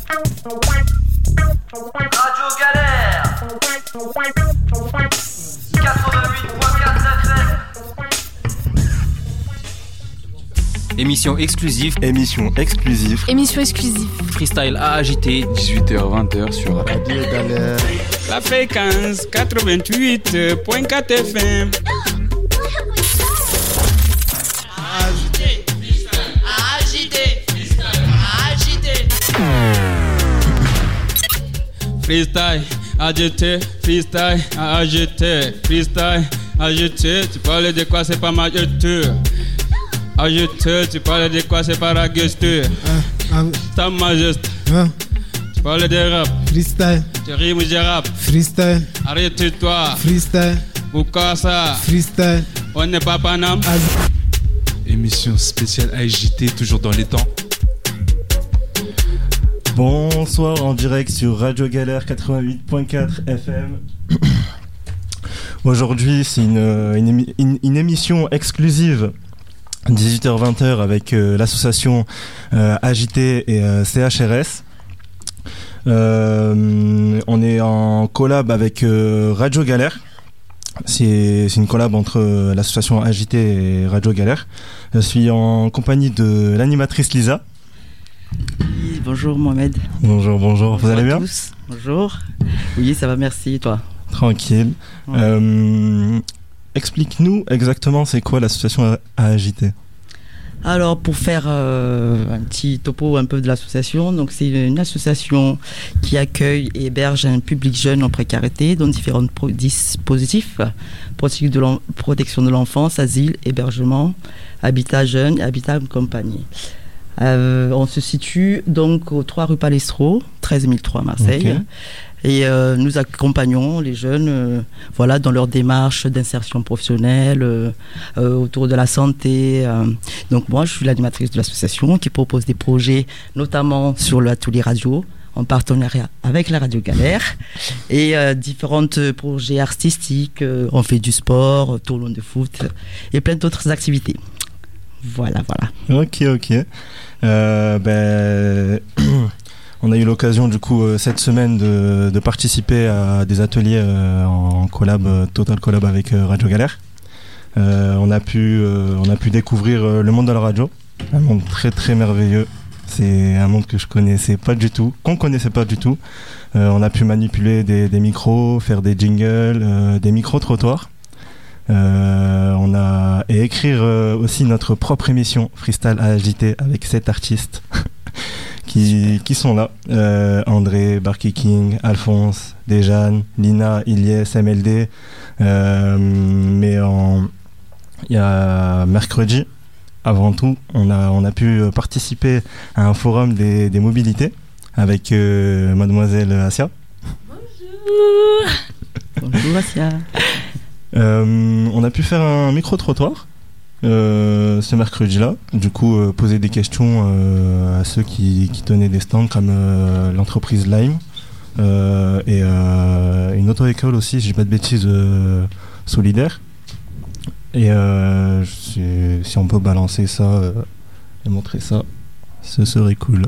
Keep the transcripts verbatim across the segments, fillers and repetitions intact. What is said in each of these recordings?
Radio Galère quatre-vingt-huit point quatre F M. Émission exclusive. Émission exclusive. Émission exclusive. Freestyle à agiter. dix-huit heures vingt sur Radio Galère. La fréquence quatre-vingt-huit point quatre F M. Agité, agité, agité. Freestyle, agité, freestyle, agité, freestyle, agité. Tu parles de quoi, c'est pas ma agité. Agité, tu parles de quoi, c'est pas agité. Ta majesté. Tu parles de rap. Freestyle. Tu rimes, je rap. Freestyle. Arrête-toi. Freestyle. Pourquoi ça? Freestyle. On n'est pas Paname. Émission spéciale A J T, toujours dans les temps. Bonsoir, en direct sur Radio Galère quatre-vingt-huit point quatre F M. Aujourd'hui, c'est une, une, une, une émission exclusive dix-huit heures vingt avec euh, l'association euh, A J T et euh, C H R S. Euh, on est en collab avec euh, Radio Galère. C'est, c'est une collab entre euh, l'association A J T et Radio Galère. Je suis en compagnie de l'animatrice Lisa. Oui, bonjour Mohamed. Bonjour, bonjour. Bonjour, vous allez bien? Tous. Bonjour. Oui, ça va, merci. Et toi? Tranquille. Ouais. Euh, explique-nous exactement c'est quoi l'association A J T. Alors, pour faire euh, un petit topo un peu de l'association, donc c'est une association qui accueille et héberge un public jeune en précarité dans différents pro- dispositifs, de protection de l'enfance, asile, hébergement, habitat jeune et habitat accompagné. Euh, on se situe donc aux trois rue Palestro, treize mille trois Marseille. Okay. Et euh, nous accompagnons les jeunes euh, voilà, dans leur démarche d'insertion professionnelle, euh, euh, autour de la santé. Euh. Donc moi, je suis l'animatrice de l'association qui propose des projets, notamment sur l'atelier radio, en partenariat avec la Radio Galère, et euh, différents projets artistiques. Euh, on fait du sport, tournoi de foot et plein d'autres activités. Voilà, voilà. Ok, ok. Euh, ben... On a eu l'occasion du coup euh, cette semaine de, de participer à des ateliers euh, en collab, euh, total collab avec euh, Radio Galère. Euh, on a pu, euh, on a pu découvrir euh, le monde de la radio, un monde très très merveilleux. C'est un monde que je connaissais pas du tout, qu'on connaissait pas du tout. Euh, on a pu manipuler des, des micros, faire des jingles, euh, des micro-trottoirs. Euh, on a et écrire euh, aussi notre propre émission Freestyle A J T avec sept artistes. Qui, qui sont là, euh, André, Barky King, Alphonse, Déjane, Lina, Ilyes, M L D. Euh, mais il y a mercredi, avant tout, on a, on a pu participer à un forum des, des mobilités avec euh, mademoiselle Asia. Bonjour. Bonjour Asia. Euh, on a pu faire un micro-trottoir. Euh, ce mercredi-là, du coup, euh, poser des questions euh, à ceux qui, qui tenaient des stands comme euh, l'entreprise Lime euh, et euh, une auto-école aussi, si je dis pas de bêtises, euh, solidaire. Et euh, si, si on peut balancer ça euh, et montrer ça, ce serait cool.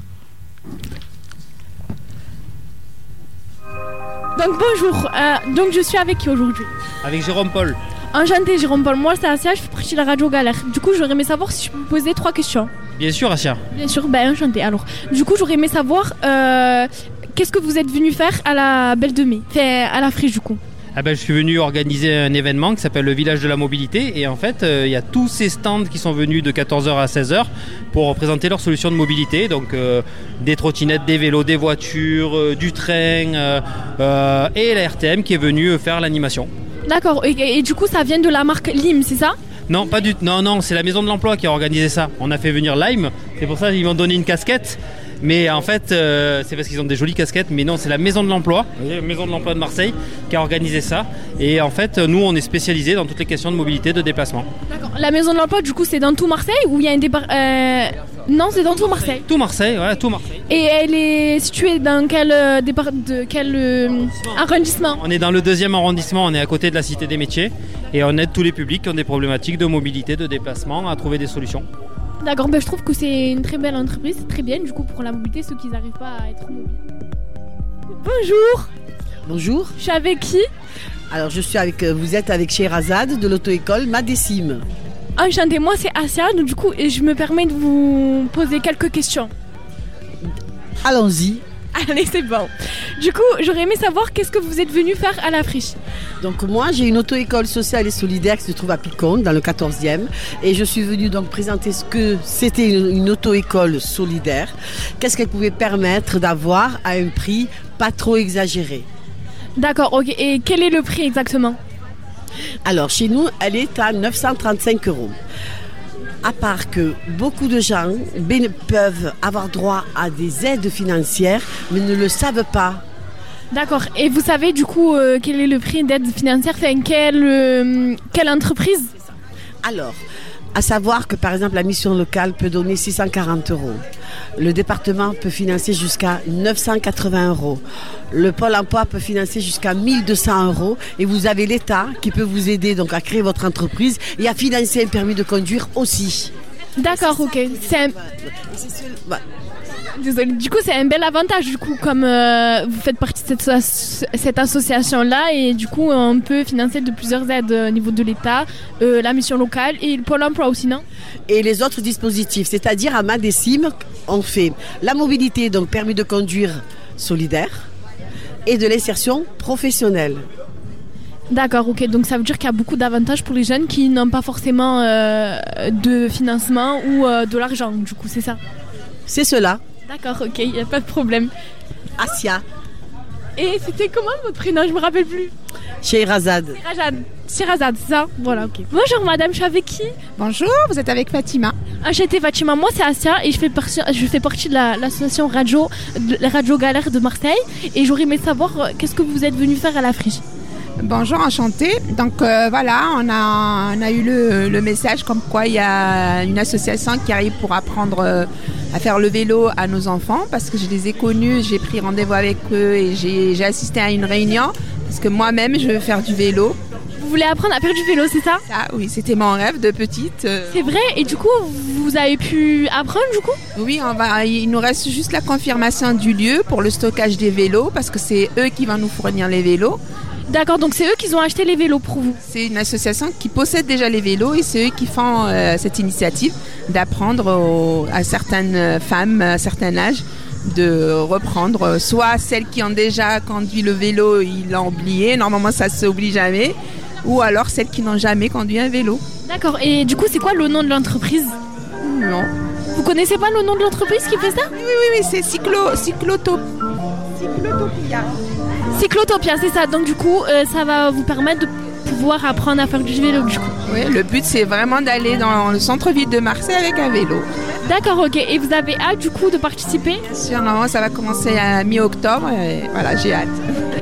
Donc bonjour, euh, donc je suis avec qui aujourd'hui? Avec Jérôme Paul. Enchanté Jérôme Paul, moi c'est Asia, je fais partie de la Radio Galère. Du coup j'aurais aimé savoir si je peux vous poser trois questions. Bien sûr Asia. Bien sûr, ben enchanté. Alors, du coup j'aurais aimé savoir euh, qu'est-ce que vous êtes venu faire à la Belle de Mai, enfin à la Friche du coup. Ah ben, je suis venu organiser un événement qui s'appelle le Village de la Mobilité et en fait il euh, y a tous ces stands qui sont venus de quatorze heures à seize heures pour présenter leurs solutions de mobilité, donc euh, des trottinettes, des vélos, des voitures, euh, du train euh, euh, et la R T M qui est venue faire l'animation. D'accord, et, et, et du coup ça vient de la marque Lime, c'est ça? Non, pas du tout. Non, non, c'est la Maison de l'Emploi qui a organisé ça. On a fait venir Lime, c'est pour ça qu'ils m'ont donné une casquette. Mais en fait, euh, c'est parce qu'ils ont des jolies casquettes. Mais non, c'est la Maison de l'Emploi, la Maison de l'Emploi de Marseille, qui a organisé ça. Et en fait, nous, on est spécialisés dans toutes les questions de mobilité, de déplacement. D'accord. La Maison de l'Emploi, du coup, c'est dans tout Marseille ou il y a un départ euh... Non, c'est dans tout Marseille. Tout Marseille, ouais, tout Marseille. Et elle est située dans quel euh, départ, de quel euh, arrondissement? On est dans le deuxième arrondissement. On est à côté de la Cité des Métiers et on aide tous les publics qui ont des problématiques de mobilité, de déplacement, à trouver des solutions. D'accord, ben, je trouve que c'est une très belle entreprise, c'est très bien du coup pour la mobilité, ceux qui n'arrivent pas à être mobiles. Bonjour. Bonjour. Je suis avec qui? Alors je suis avec, vous êtes avec Scheherazade de l'auto-école Madessim. Enchantée, moi c'est Asia, donc du coup je me permets de vous poser quelques questions. Allons-y. Allez, c'est bon. Du coup, j'aurais aimé savoir qu'est-ce que vous êtes venu faire à la friche. Donc moi, j'ai une auto-école sociale et solidaire qui se trouve à Picon, dans le quatorzième. Et je suis venue donc présenter ce que c'était une auto-école solidaire. Qu'est-ce qu'elle pouvait permettre d'avoir à un prix pas trop exagéré. D'accord, ok. Et quel est le prix exactement? Alors, chez nous, elle est à neuf cent trente-cinq euros. À part que beaucoup de gens peuvent avoir droit à des aides financières, mais ne le savent pas. D'accord. Et vous savez du coup euh, quel est le prix d'aide financière? Enfin, quelle, euh, quelle entreprise? Alors, à savoir que par exemple la mission locale peut donner six cent quarante euros. Le département peut financer jusqu'à neuf cent quatre-vingts euros. Le Pôle emploi peut financer jusqu'à mille deux cents euros. Et vous avez l'État qui peut vous aider donc à créer votre entreprise et à financer un permis de conduire aussi. D'accord, ok. C'est un... Désolée. Du coup, c'est un bel avantage, du coup, comme euh, vous faites partie de cette, so- cette association-là, et du coup, on peut financer de plusieurs aides au niveau de l'État, euh, la mission locale et le Pôle emploi aussi, non? Et les autres dispositifs, c'est-à-dire à Madessim, on fait la mobilité, donc permis de conduire solidaire, et de l'insertion professionnelle. D'accord, ok. Donc ça veut dire qu'il y a beaucoup d'avantages pour les jeunes qui n'ont pas forcément euh, de financement ou euh, de l'argent, du coup, c'est ça? C'est cela. D'accord, ok, il n'y a pas de problème. Asia. Et c'était comment votre prénom? Je me rappelle plus. Scheherazade. Scheherazade, Scheherazade, c'est ça? Voilà, ok. Bonjour madame, je suis avec qui? Bonjour, vous êtes avec Fatima. Enchantée Fatima, moi c'est Asia et je fais partie, je fais partie de la, l'association Radio, de, Radio Galère de Marseille. Et j'aurais aimé savoir euh, qu'est-ce que vous êtes venu faire à la friche. Bonjour, enchantée. Donc euh, voilà, on a, on a eu le, le message comme quoi il y a une association qui arrive pour apprendre euh, à faire le vélo à nos enfants, parce que je les ai connus, j'ai pris rendez-vous avec eux et j'ai, j'ai assisté à une réunion parce que moi-même je veux faire du vélo. Vous voulez apprendre à faire du vélo, c'est ça? Ah oui, c'était mon rêve de petite. Euh... C'est vrai? Et du coup, vous avez pu apprendre du coup? Oui, on va, il nous reste juste la confirmation du lieu pour le stockage des vélos, parce que c'est eux qui vont nous fournir les vélos. D'accord, donc c'est eux qui ont acheté les vélos pour vous? C'est une association qui possède déjà les vélos et c'est eux qui font euh, cette initiative d'apprendre aux, à certaines femmes, à un certain âge, de reprendre. Soit celles qui ont déjà conduit le vélo, ils l'ont oublié, normalement ça ne s'oublie jamais, ou alors celles qui n'ont jamais conduit un vélo. D'accord, et du coup c'est quoi le nom de l'entreprise? Non. Vous connaissez pas le nom de l'entreprise qui fait ça? Oui, oui, oui, c'est Cyclo, Cyclotop... Cyclotopia. Cyclotopia, c'est ça. Donc du coup, euh, ça va vous permettre de pouvoir apprendre à faire du vélo du coup. Oui, le but c'est vraiment d'aller dans le centre-ville de Marseille avec un vélo. D'accord, ok. Et vous avez hâte du coup de participer? Bien sûr, normalement ça va commencer à mi-octobre et voilà, j'ai hâte.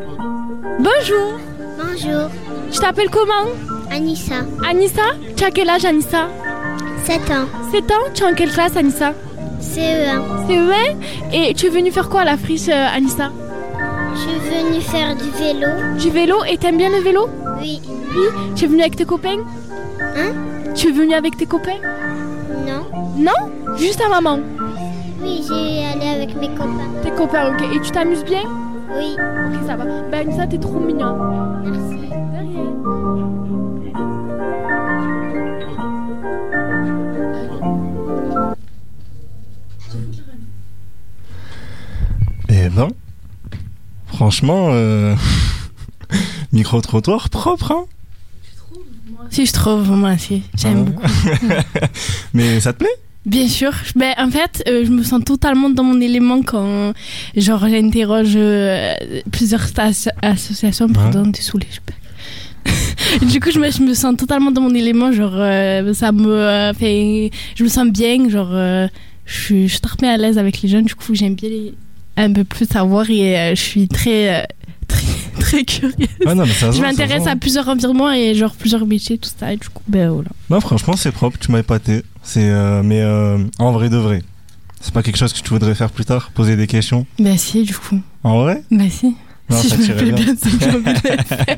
Bonjour. Bonjour. Je t'appelle comment? Anissa. Anissa? Tu as quel âge Anissa? sept ans. sept ans? Tu es en quelle classe Anissa? C E un. C E un? Et tu es venue faire quoi à la friche euh, Anissa? Je suis venue faire du vélo. Du vélo? Et t'aimes bien le vélo? Oui. Oui. Tu es venue avec tes copains? Hein? Tu es venue avec tes copains? Non. Non? Juste ta maman? Oui, j'ai allé avec mes copains. Tes copains, ok. Et tu t'amuses bien? Oui. Ok, ça va. Bah Anissa, t'es trop mignonne. Merci. De rien. Eh ben, franchement, euh... micro-trottoir propre, hein? Si, je trouve, moi aussi. J'aime beaucoup. Mais ça te plaît? Bien sûr. Ben, en fait, euh, je me sens totalement dans mon élément quand genre, j'interroge euh, plusieurs sta- associations. Pardon, t'es saoulée, je peux. Du coup, je me, je me sens totalement dans mon élément. Genre, euh, ça me euh, fait. Je me sens bien. Genre, euh, je suis, je suis très à l'aise avec les jeunes. Du coup, j'aime bien les, un peu plus savoir et euh, je suis très. Euh, très, très curieuse. Ah non, mais ça je se voit, m'intéresse ça se voit. à plusieurs environnements et genre plusieurs métiers, tout ça. Et du coup, ben voilà. Non, franchement, c'est propre. Tu m'as épaté. C'est, euh, mais euh, en vrai de vrai. C'est pas quelque chose que tu voudrais faire plus tard? Poser des questions? Bah si, du coup. En vrai? Bah si. Non, si ça je me tirait plais bien. bien, c'est que j'ai envie de le faire.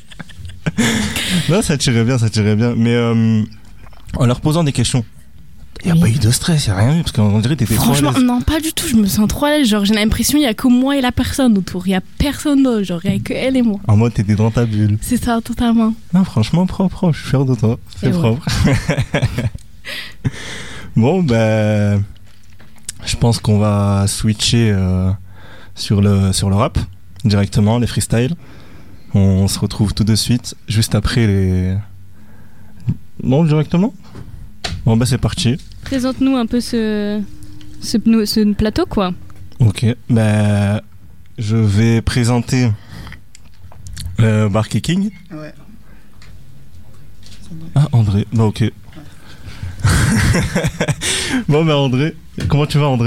Non, ça tirait bien, ça tirait bien. Mais euh, en leur posant des questions, Il n'y a pas eu de stress, il n'y a rien eu, parce qu'on dirait que t'étais trop à Franchement, l'aise. non, pas du tout. Je me sens trop à l'aise. Genre, j'ai l'impression qu'il n'y a que moi et la personne autour. Il n'y a personne d'autre. Genre, il n'y a que elle et moi. En mode, t'étais dans ta bulle. C'est ça, totalement. Non, franchement, propre, propre. Je suis fier de toi. C'est Et propre. Bon, ben. Je pense qu'on va switcher euh, sur, le, sur le rap, directement, les freestyles. On se retrouve tout de suite, juste après les. Non, directement ? Bon, bah, c'est parti. Présente-nous un peu ce, ce, ce plateau, quoi. Ok, ben. Je vais présenter euh, Barky King. Ouais. Ah, André. Bah, ok. Bon, bah, André. Comment tu vas, André ?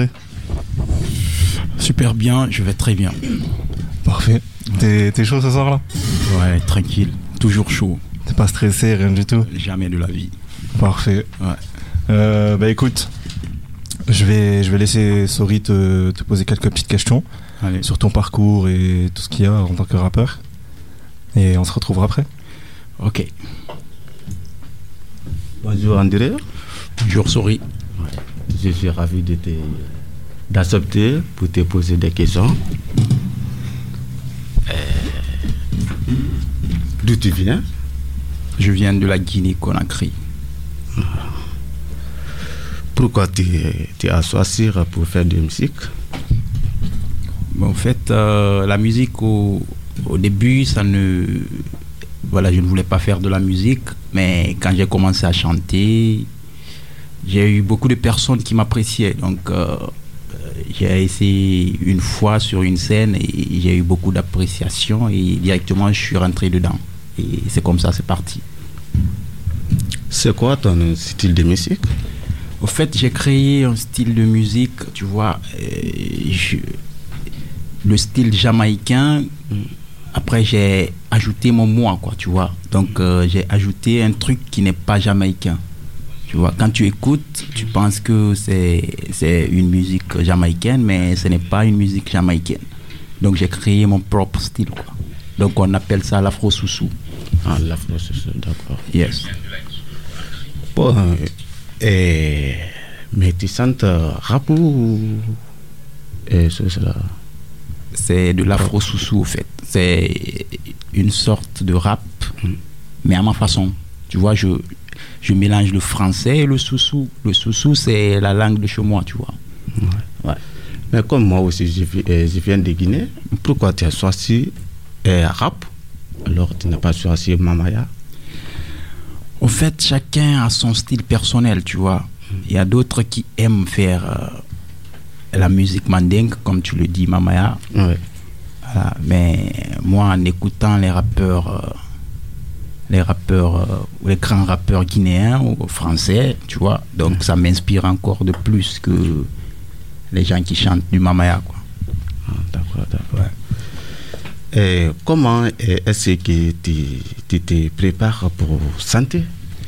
Super bien, je vais très bien. Parfait. T'es, t'es chaud ce soir là ? Ouais, tranquille. Toujours chaud. T'es pas stressé, rien du tout ? Jamais de la vie. Parfait. Ouais. Euh, bah écoute, je vais, je vais laisser Sori te, te poser quelques petites questions. Allez. Sur ton parcours et tout ce qu'il y a en tant que rappeur. Et on se retrouvera après. Ok. Bonjour André. Bonjour Sori. Ouais. Je suis ravi de te, d'accepter pour te poser des questions. Euh, d'où tu viens ? Je viens de la Guinée-Conakry. Pourquoi tu, tu as choisi pour faire de la musique ? Bon, en fait, euh, la musique au, au début, ça ne, voilà, je ne voulais pas faire de la musique, mais quand j'ai commencé à chanter, j'ai eu beaucoup de personnes qui m'appréciaient. Donc, euh, j'ai essayé une fois sur une scène et j'ai eu beaucoup d'appréciation et directement je suis rentré dedans. Et c'est comme ça, c'est parti. C'est quoi ton style de musique ? Au fait, j'ai créé un style de musique, tu vois, je, le style jamaïcain. Après, j'ai ajouté mon moi, quoi, tu vois. Donc, euh, j'ai ajouté un truc qui n'est pas jamaïcain. Tu vois, quand tu écoutes, tu penses que c'est, c'est une musique jamaïcaine, mais ce n'est pas une musique jamaïcaine. Donc, j'ai créé mon propre style, quoi. Donc, on appelle ça l'afro-soussou. Ah, l'afro-soussou, d'accord. Yes. Bon, et, mais tu chantes rap ou et c'est cela? C'est de l'afro-soussou, au fait. C'est une sorte de rap, mmh. mais à ma façon. Tu vois, je, je mélange le français et le soussou. Le soussou, c'est la langue de chez moi, tu vois. Ouais. Ouais. Mais comme moi aussi, je, je viens de Guinée, pourquoi tu as choisi eh, rap alors tu n'as pas choisi Mamaya? Au fait, chacun a son style personnel, tu vois. Il y a d'autres qui aiment faire euh, la musique mandingue, comme tu le dis, Mamaya. Ouais. Voilà. Mais moi, en écoutant les rappeurs, euh, les rappeurs, euh, les grands rappeurs guinéens ou français, tu vois, donc ça m'inspire encore de plus que les gens qui chantent du Mamaya, quoi. Ah, d'accord, d'accord. Ouais. Et comment est-ce que tu, tu te prépares pour chanter?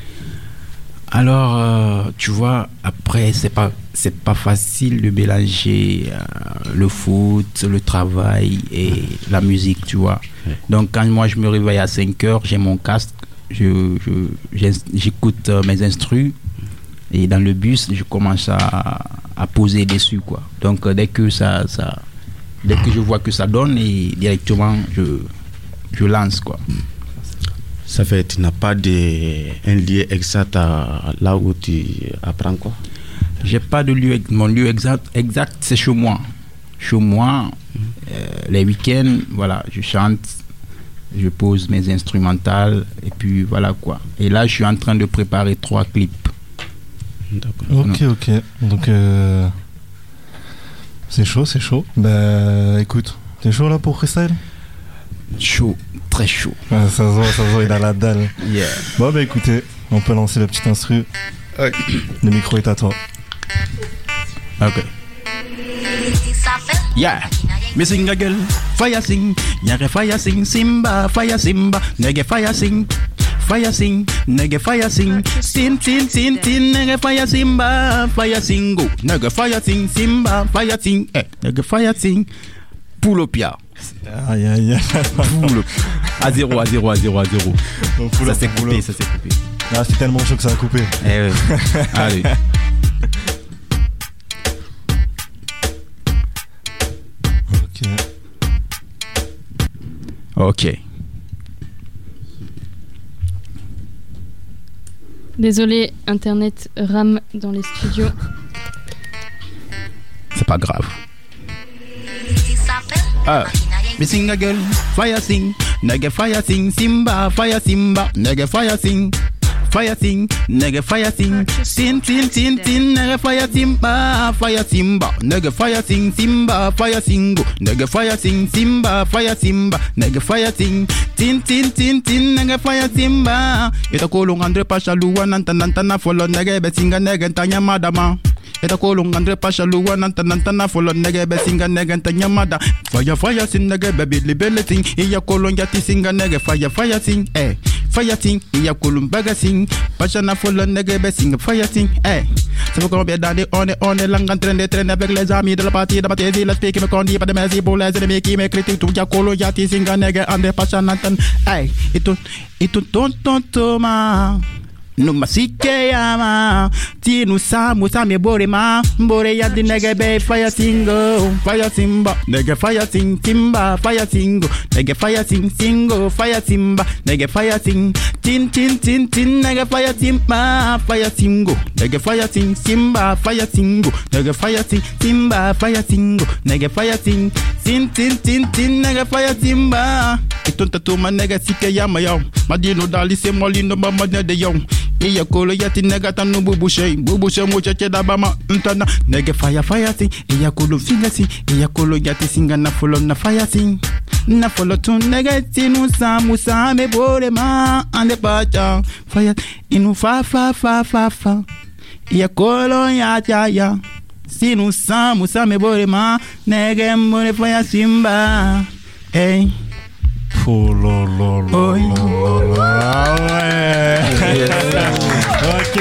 Alors, euh, tu vois, après, c'est pas, c'est pas facile de mélanger euh, le foot, le travail et la musique, tu vois. Ouais. Donc, quand moi je me réveille à cinq heures, j'ai mon casque, je, je, j'écoute euh, mes instrus et dans le bus, je commence à, à poser dessus, quoi. Donc, euh, dès que ça, ça, dès que je vois que ça donne, et directement, je, je lance, quoi. Ça fait que tu n'as pas de, un lieu exact à là où tu apprends, quoi? J'ai pas de lieu, mon lieu exact, exact c'est chez moi. Chez moi, euh, les week-ends, voilà, je chante, je pose mes instrumentales et puis voilà, quoi. Et là, je suis en train de préparer trois clips. D'accord. Ok, ok. Donc, euh, c'est chaud, c'est chaud. Bah, écoute, t'es chaud là pour freestyle? Chaud, très chaud. Ouais, ça se voit, ça se voit, il a la dalle. Yeah. Bon, bah écoutez, on peut lancer le petit instru. Ouais. Le micro est à toi. Ok. Yeah. Me sing a girl, fire sing. Nyage fire sing, Simba, fire Simba. Nege fire sing, fire sing. Nege fire sing. Tin, tin, tin, tin. Nege fire Simba, fire sing. Go. Nege fire sing, Simba, fire sing. Eh, nege fire sing. Poulopia. Aïe, aïe, aïe. Poule. À zéro, à zéro, à zéro, à zéro. Donc, ça s'est coupé, ça s'est coupé. Ah, c'est tellement chaud que ça a coupé. Eh ouais. Allez. Ok. Désolé, Internet rame dans les studios. C'est pas grave. Ah. Me sing a girl, fire sing, nigga fire sing, Simba, fire Simba, nigga fire sing, fire sing, nigga fire sing, sin sin sin sin, nigga fire Simba, fire Simba, nigga fire sing, Simba, fire singo, nigga fire sing, Simba, fire Simba, nigga fire sing, tin tin tin tin, nigga fire Simba. Ita kolong andre pashaluwa nanta nanta na follow nigga be singa nigga tanya madama. Ita kolong andre pashaluwa nanta nanta na follow nigga be singa nigga tanya mada. Fire fire sing nigga be billy belly sing. Iya kolong yati singa nigga fire fire sing. Eh fire sing. Iya kolong baga sing. Pasha na follow nigga be singa fire sing. Eh ça veut qu'on bien d'aller on est on est lang en train de traîner avec les amis de la partie de bataille la speak me condi pas de merci pour les ennemis qui me critiquent tout ya kolong yati singa nigga andre pasha nantan. Eh itu itu ton ton toma. No masike yama tinu samu same bore ma bore ya di nigga be fire singo fire simba nigga fire sing simba fire singo nigga fire sing singo fire simba nigga fire sing tin tin tin tin nigga fire simba fire singo nigga fire sing simba fire singo nigga fire sing simba fire singo nigga fire sing tin tin tin tin nigga fire simba itonta tu ma nigga sike yama yo madino dali se molino mama de yo iya kolo yati nega tanu bubushe bubushe muchache da bama ntana nega fire fire sing iya kolo finger sing iya kolo yati singa na follow na fire sing na follow tu nega tinu samu same bore ma ande pacha fire inu fa fa fa fa fa iya kolo ya ya ya sinu samu same bore ma nega more fire simba hey. Oh là là là là là. Ah ouais. Ok.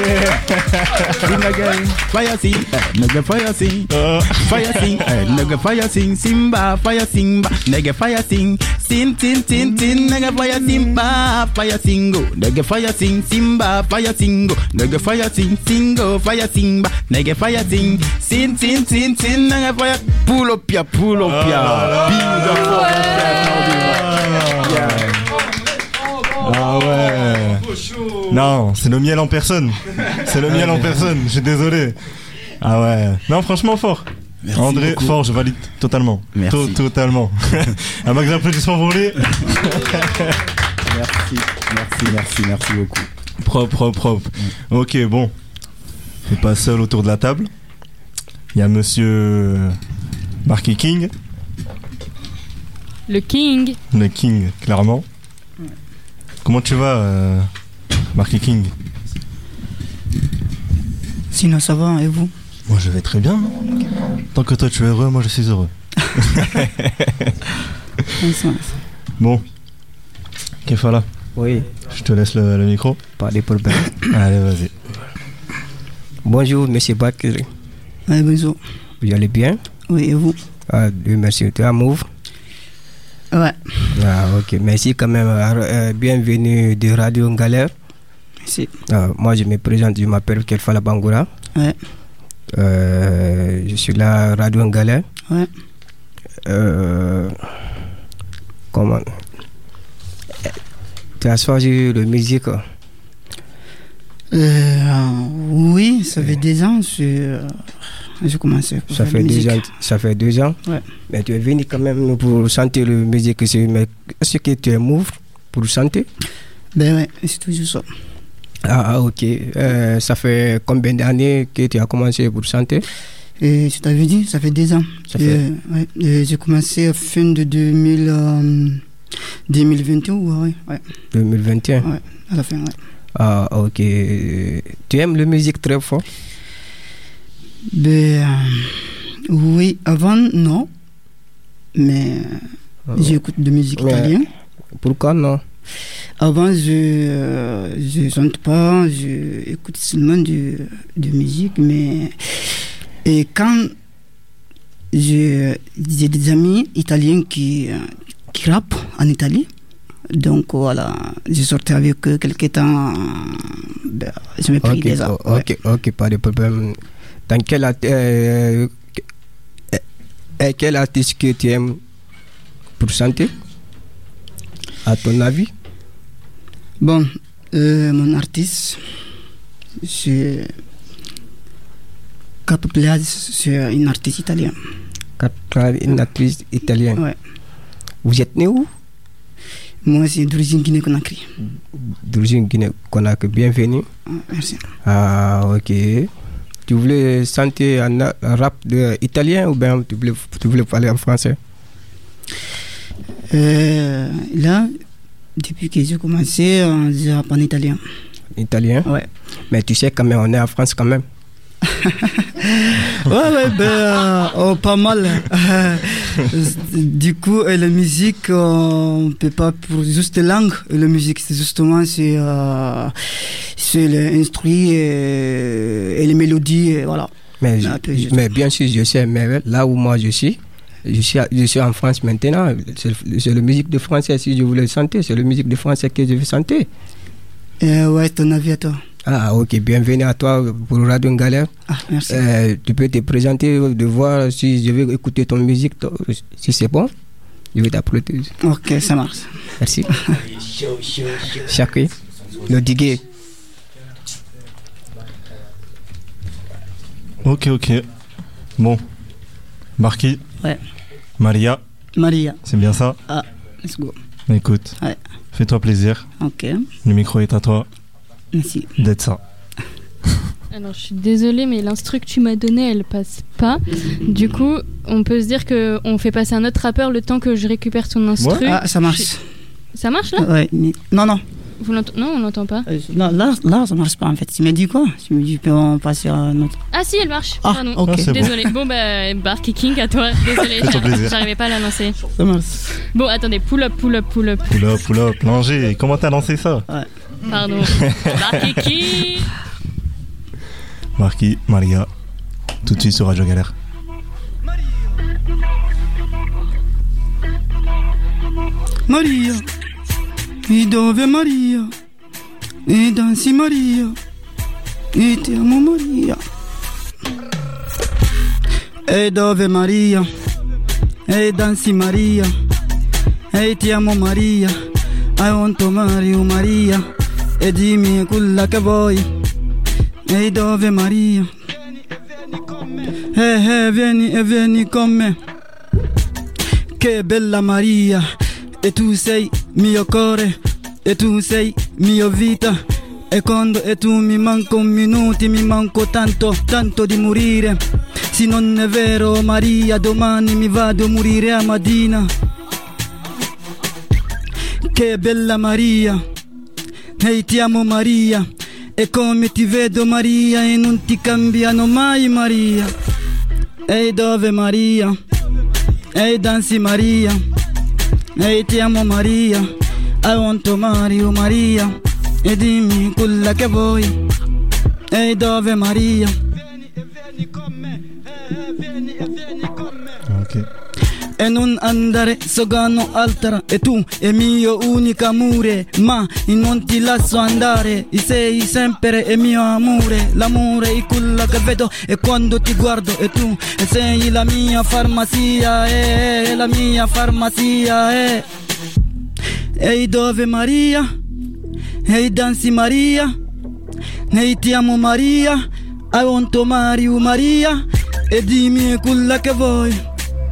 Fire sing, nigga fire sing, fire sing, nigga fire sing, Simba fire Simba, nigga fire sing, sin sin sin sin, nigga fire Simba, fire singo, nigga fire sing, Simba fire singo, nigga fire sing, singo fire Simba, nigga fire sing, sin sin sin sin, nigga fire pull up ya pull up ya. Ah ouais. Non, c'est le miel en personne. C'est le miel en personne. Je suis désolé. Ah ouais. Non, franchement fort. Merci André, beaucoup. fort, je valide totalement. Merci. To- totalement. Un max d'applaudissements pour lui. Merci, merci, merci, merci beaucoup. Propre, propre, propre. Ok, bon. Je suis pas seul autour de la table. Il y a monsieur Marky King. Le King. Le King, clairement. Comment tu vas, euh, Marky King? Sinon ça va, et vous? Moi je vais très bien. Tant que toi tu es heureux, moi je suis heureux. Bon. Kefala. Oui. Je te laisse le, le micro. Pas de problème. Allez, vas-y. Bonjour, monsieur Bakri. Oui, bonjour. Vous allez bien? Oui, et vous? Ah, Dieu merci. Tu as Move? Ouais. Ah, ok. Merci quand même. Euh, bienvenue de Radio Galère. Merci. Ah, moi, je me présente. Je m'appelle Kefala Bangoura. Ouais. Euh, je suis là, Radio Galère. Ouais. Euh, comment? Tu as choisi la musique? Euh, oui, ça fait deux ans. Je, j'ai commencé. Ça fait deux ans. Ça fait deux ans. Ouais. Mais tu es venu quand même pour chanter la musique. Mais est-ce que tu es move pour chanter? Ben ouais, c'est toujours ça. Ah, ok. Euh, ça fait combien d'années que tu as commencé pour chanter? Et je t'avais dit, ça fait deux ans. Ça et, fait... ouais, et j'ai commencé à fin de deux mille, euh, deux mille vingt et un. Ouais, ouais. deux mille vingt et un? Ouais, à la fin, ouais. Ah, ok. Tu aimes la musique très fort? Ben, euh, oui, avant, non. Mais oh. j'écoute de musique Mais italienne. Pourquoi non? Avant, je euh, je chante pas, je écoute seulement de, de musique, mais et quand j'ai des amis italiens qui, qui rappent en Italie, donc voilà, j'ai sorti avec eux quelques temps, ben, je me pris okay, déjà. Oh, ok, ouais. ok, pas de problème. Dans quelle, euh, Et quel artiste que tu aimes pour chanter, à ton avis? Bon, euh, mon artiste, c'est Capo Plaz, c'est une artiste italienne. Capo Plaz, une artiste italienne. Ouais. Vous êtes né où? Moi, c'est d'origine Guinée-Conakry. D'origine Guinée-Conakry, bienvenue. Ah, merci. Ah, ok. Tu voulais chanter un rap de italien ou bien tu voulais, tu voulais parler en français? euh, Là, depuis que j'ai commencé, je rappe en italien. Italien? Ouais. Mais tu sais quand même, on est en France quand même. ouais, ouais, ben, euh, oh, pas mal. Du coup, et la musique, euh, on peut pas pour juste la langue. Et la musique, c'est justement, c'est, euh, c'est l'instrument et, et les mélodies, et voilà. Mais, je, mais bien sûr, je sais, mais là où moi je suis, je suis, je suis en France maintenant. C'est, c'est la musique de français. Si je voulais chanter, c'est la musique de français que je veux chanter. Euh, ouais, ton avis à toi? Ah, ok, bienvenue à toi pour Radio Galère. Ah, merci. Euh, tu peux te présenter, de voir si je vais écouter ton musique, si c'est bon, je vais t'applaudir. Ok, ça marche. Merci. Chakri, le diguet. Ok, ok. Bon. Marquis. Ouais. Maria. Maria. C'est bien ça? Ah, let's go. Écoute. Ouais. Fais-toi plaisir. Ok. Le micro est à toi. Merci. D'être ça. Alors je suis désolée mais l'instru que tu m'as donné elle passe pas. Du coup on peut se dire qu'on fait passer un autre rappeur le temps que je récupère ton instru. Ouais. Ah ça marche. Je... Ça marche là? Ouais. Non non. Vous non on n'entend pas. Euh, non là, là ça marche pas en fait. Tu m'as dit quoi? Tu m'as dit qu'on passer à un autre. Ah si elle marche. Ah, pardon. ok. Ah, désolée. Bon, bon bah Barky King à toi. Désolée j'arrivais, j'arrivais pas à la lancer. Ça marche. Bon attendez pull up pull up pull up. Pull up pull up. Langer. Comment t'as lancé ça? Ouais. Pardon. Barky King. Marquis, Maria, tout de suite sur Radio Galère. Maria, e dove Maria? E danzi Maria, e ti amo Maria. E dove Maria? E danzi Maria, e ti amo Maria. I want to marry you Maria, e dimmi quella che vuoi. E dove Maria? Eh eh vieni e vieni con me. Che bella Maria. E tu sei mio cuore. E tu sei mio vita. E quando e tu mi manco un minuto, mi manco tanto, tanto di morire. Se non è vero Maria, domani mi vado a morire a Madina. Che bella Maria. E ti amo Maria. E come ti vedo Maria e non ti cambiano mai Maria. E dove Maria? E danzi Maria. E ti amo Maria. I want to marry you Maria. E dimmi quella che vuoi. E dove Maria? Ok. E non andare sogano altera. E tu è mio unico amore. Ma non ti lascio andare. E sei sempre il mio amore. L'amore è quello che vedo. E quando ti guardo e tu e sei la mia farmacia. E la mia farmacia. E e dove Maria? E danzi Maria. E ti amo Maria. I want to marry you Maria. E dimmi quella che vuoi.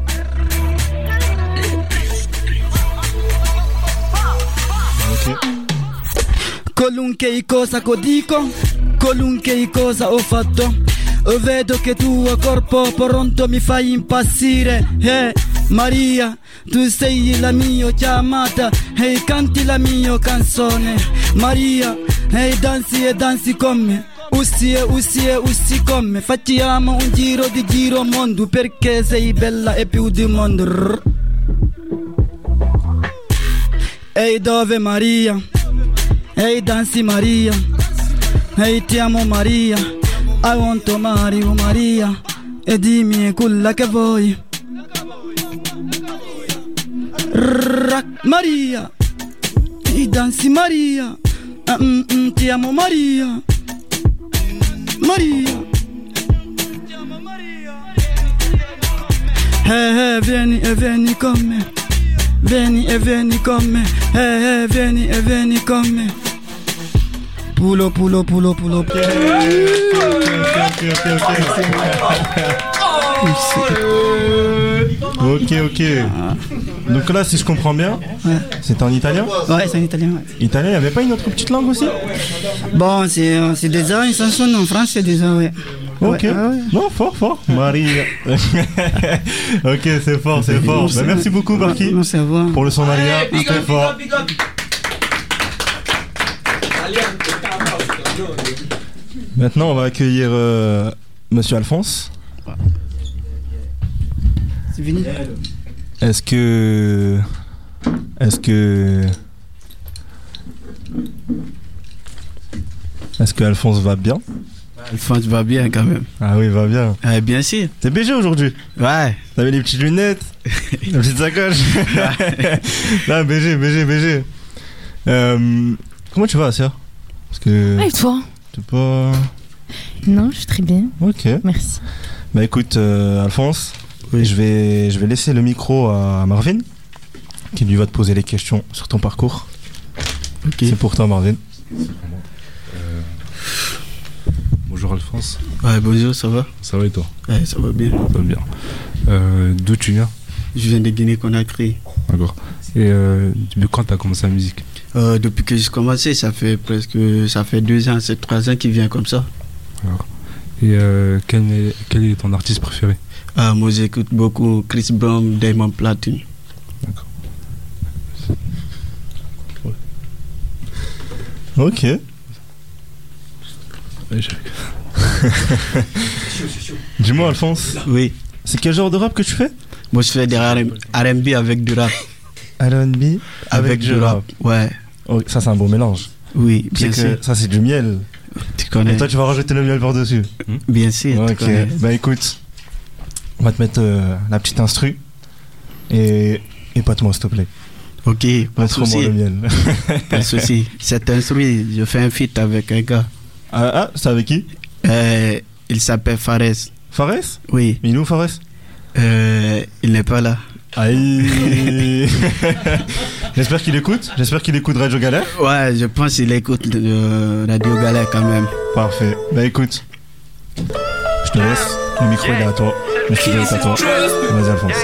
Qualunque cosa che dico, qualunque cosa ho fatto, vedo che tuo corpo pronto mi fai impazzire. Eh, Maria, tu sei la mia chiamata e canti la mia canzone. Maria, e danzi e danzi con me. Ussi e ussi e ussi con me. Facciamo un giro di giro mondo perché sei bella e più di mondo. E dove Maria? Ehi danzi Maria, ehi ti amo Maria, I want to marry you Maria, e dimmi quella che vuoi. Rac Maria, ehi danzi Maria, uh, mm, mm, ti amo Maria, Maria. Hey, hey, vieni e vieni con me. Vieni e vieni con me. Hey, hey, vieni e vieni con me. Pulo, pulo, pulo, pulo. Ok, ok, ok. Ok, ok. Donc là, si je comprends bien, ouais. c'est en italien? Ouais, c'est en italien. Ouais. Italien, il n'y avait pas une autre petite langue aussi? Bon, c'est, c'est déjà une chanson en français, déjà, ouais. Ok. Ouais, ouais. Non, fort, fort. Maria. Ok, c'est fort, c'est fort. Bah, merci beaucoup, Barky. Merci à vous. Pour le son Maria, très fort. Maintenant, on va accueillir euh, Monsieur Alphonse. C'est fini. Est-ce que... Est-ce que... Est-ce que Alphonse va bien? Alphonse va bien quand même. Ah oui, va bien. Ah, bien sûr. T'es B G aujourd'hui? Ouais. T'avais les petites lunettes, la petite sacoche. Là, B G, B G, B G. Euh, comment tu vas, Asia? Parce que... Ah, et toi? T'es pas... Non, je suis très bien. Ok. Merci. Bah écoute, euh, Alphonse, oui. je, vais, je vais laisser le micro à Marvin, qui lui va te poser les questions sur ton parcours. Ok. C'est pour toi, Marvin. Euh, bonjour Alphonse. Ouais, bonjour, ça va? Ça va et toi? Ouais, ça va bien. Ça va bien. Euh, d'où tu viens? Je viens de Guinée-Conakry. D'accord. Et euh, depuis quand tu as commencé la musique? euh, Depuis que j'ai commencé, ça fait presque ça fait deux ans, c'est trois ans qu'il vient comme ça. Alors. Et euh, quel, est, quel est ton artiste préféré? Ah, moi j'écoute beaucoup Chris Brown, Diamond Platnumz. D'accord. Ouais. Ok. Dis-moi, Alphonse. Oui. C'est quel genre de rap que tu fais? Moi je fais des R and B avec du rap. R and B avec, avec du rap. rap. Ouais. Oh, ça c'est un beau mélange. Oui, bien sûr. Ça c'est du miel. Tu connais. Et toi tu vas rajouter le miel par-dessus. Mmh. Bien sûr. Ok. Tu connais. Bah écoute, on va te mettre euh, la petite instru et épate-moi s'il te plaît. Ok, pas de souci. Le miel. Pas de souci. Cette instru, je fais un feat avec un gars. Ah, ah c'est avec qui? euh, Il s'appelle Fares. Fares? Oui. Il est où Fares? euh, Il n'est pas là. Aïe. J'espère qu'il écoute. J'espère qu'il écoute Radio Galère. Ouais, je pense qu'il écoute euh, Radio Galère quand même. Parfait. Bah écoute, je te laisse. Le micro il est à toi. Le studio est à toi. Vas-y Alphonse.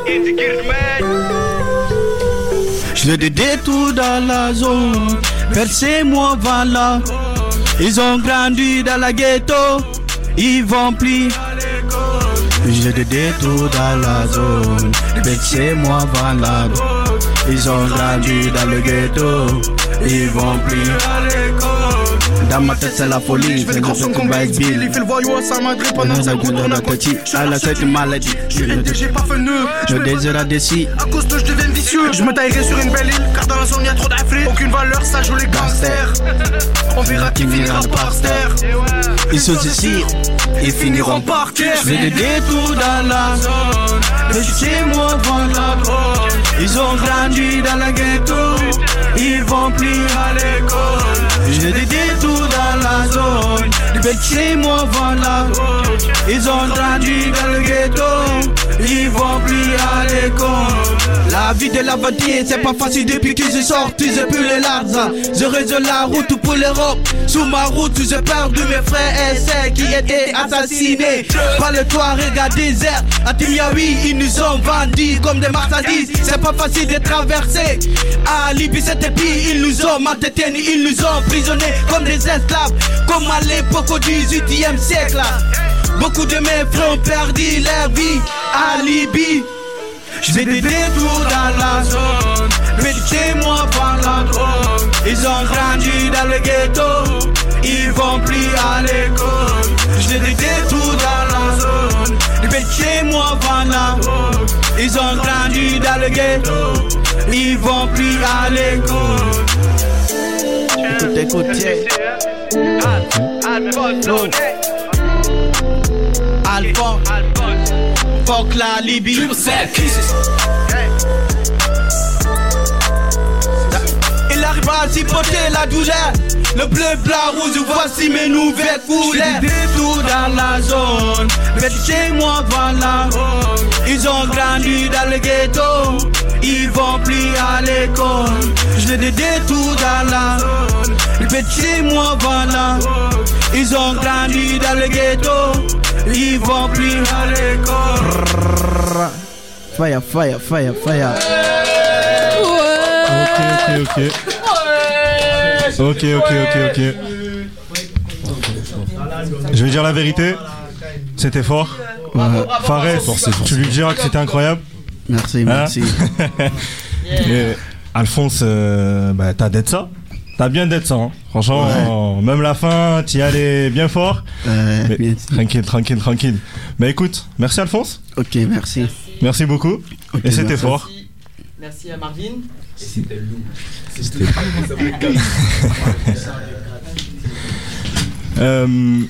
Je veux des détours dans la zone. Versez-moi voilà. Ils ont grandi dans la ghetto. Ils vont plus. J'ai des détours dans la zone. Versez-moi voilà. Ils ont grandi dans le ghetto. Ils vont plus. Dans ma tête c'est la folie. Je fais des gros sons comme Bike Bill. Il fait le voyou à sa madre pendant sa goutte dans petit. Elle a cette maladie. Je l'ai dit, j'ai pas fait nœud. Je désire à décis. À cause de je deviens vicieux. Je me taillerai sur une belle île. Car dans la zone y'a trop d'Afrique. Aucune valeur, ça joue les gangsters. On verra qui finira par terre. Ils sont ici. Ils finiront par terre. Je fais des détours dans la zone. Mais chez moi voilà. Ils ont grandi dans la ghetto. Ils vont plus à l'école. J'ai des détours dans la zone. Les belles chez moi voilà. Ils ont grandi dans le ghetto. Ils vont plus à l'école. La vie de la vantier c'est pas facile depuis que je sorti. J'ai plus les larmes. Je résole la route pour l'Europe. Sous ma route j'ai perdu mes frères et sœurs qui étaient assassinés. Par le toit regard désert. À Timiaoui ils nous ont vendus comme des marchandises. C'est pas facile de traverser. À Libye c'était pire. Ils nous ont maltraités. Ils nous ont emprisonnés comme des esclaves. Comme à l'époque au dix-huitième siècle. Beaucoup de mes frères ont perdu leur vie à Libye. Je fais des détours dans la zone. Mais chez moi par la drogue. Ils ont grandi dans le ghetto. Ils vont plus à l'école. Je fais des détours dans la zone. Mais chez moi par la drogue. Ils ont grandi dans le ghetto. Ils vont plus à l'école. Écoute, écoute, Alphonse, fuck la Libye. Il arrive à supporter la douleur. Le bleu, blanc, rouge, voici mes nouvelles couleurs. J'ai des détours dans la zone. Petit chez moi, voilà. Ils ont grandi dans le ghetto. Ils vont plus à l'école. J'ai des détours dans la zone. Le petit chez moi, voilà. Ils ont grandi dans le ghetto. Ils vont plus à l'école. Fire, fire, fire, fire. Ok, ok, ok. Ok, ok, ok, ok. Je vais dire la vérité. C'était fort. Ouais. Fares, tu lui diras que c'était incroyable. Merci, merci. Hein? Et Alphonse, euh, bah, t'as d'être ça. T'as bien d'être ça. Hein. Franchement, ouais. Même la fin, tu y allais bien fort. Euh, Mais, bien tranquille, tranquille, tranquille. Mais écoute, merci Alphonse. Ok, merci. Merci beaucoup. Okay, et c'était merci. fort. Merci à Marvin. C'était lourd. C'était euh,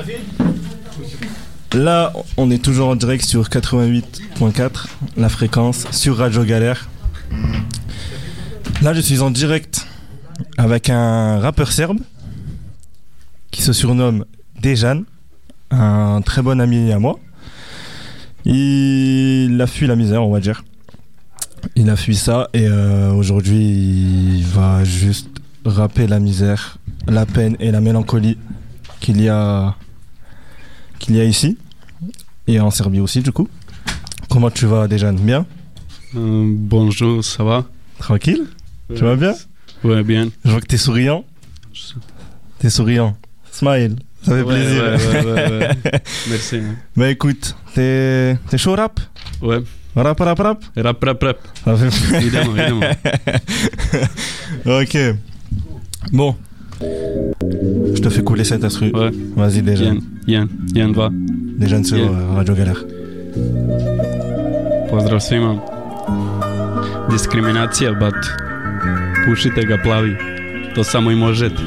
Là, on est toujours en direct sur quatre-vingt-huit point quatre, la fréquence, sur Radio Galère. Là, je suis en direct avec un rappeur serbe qui se surnomme Dejan, un très bon ami à moi. Il a fui la misère, on va dire. Il a fui ça et euh, aujourd'hui il va juste rapper la misère, la peine et la mélancolie qu'il y a qu'il y a ici et en Serbie aussi du coup. Comment tu vas Dejan? Bien? euh, Bonjour, ça va? Tranquille? Ouais. Tu vas bien? Ouais, bien. Je vois que t'es souriant. Je... T'es souriant. Smile. Ça fait ouais, plaisir. Ouais, ouais, ouais, ouais. Merci. Hein. Bah écoute, t'es, t'es chaud rap? Ouais. Rap, rap, rap? Rap, rap, rap. Ça fait... évidemment, évidemment. Ok. Bon. Je te fais couler cet instru. Ouais. Vas-y, Dejan. Jan, Jan dva. Dejan sur uh, Radio Galère. Pozdrav svima. Diskriminacija, bat. Pušite ga plavi. To samo i možete.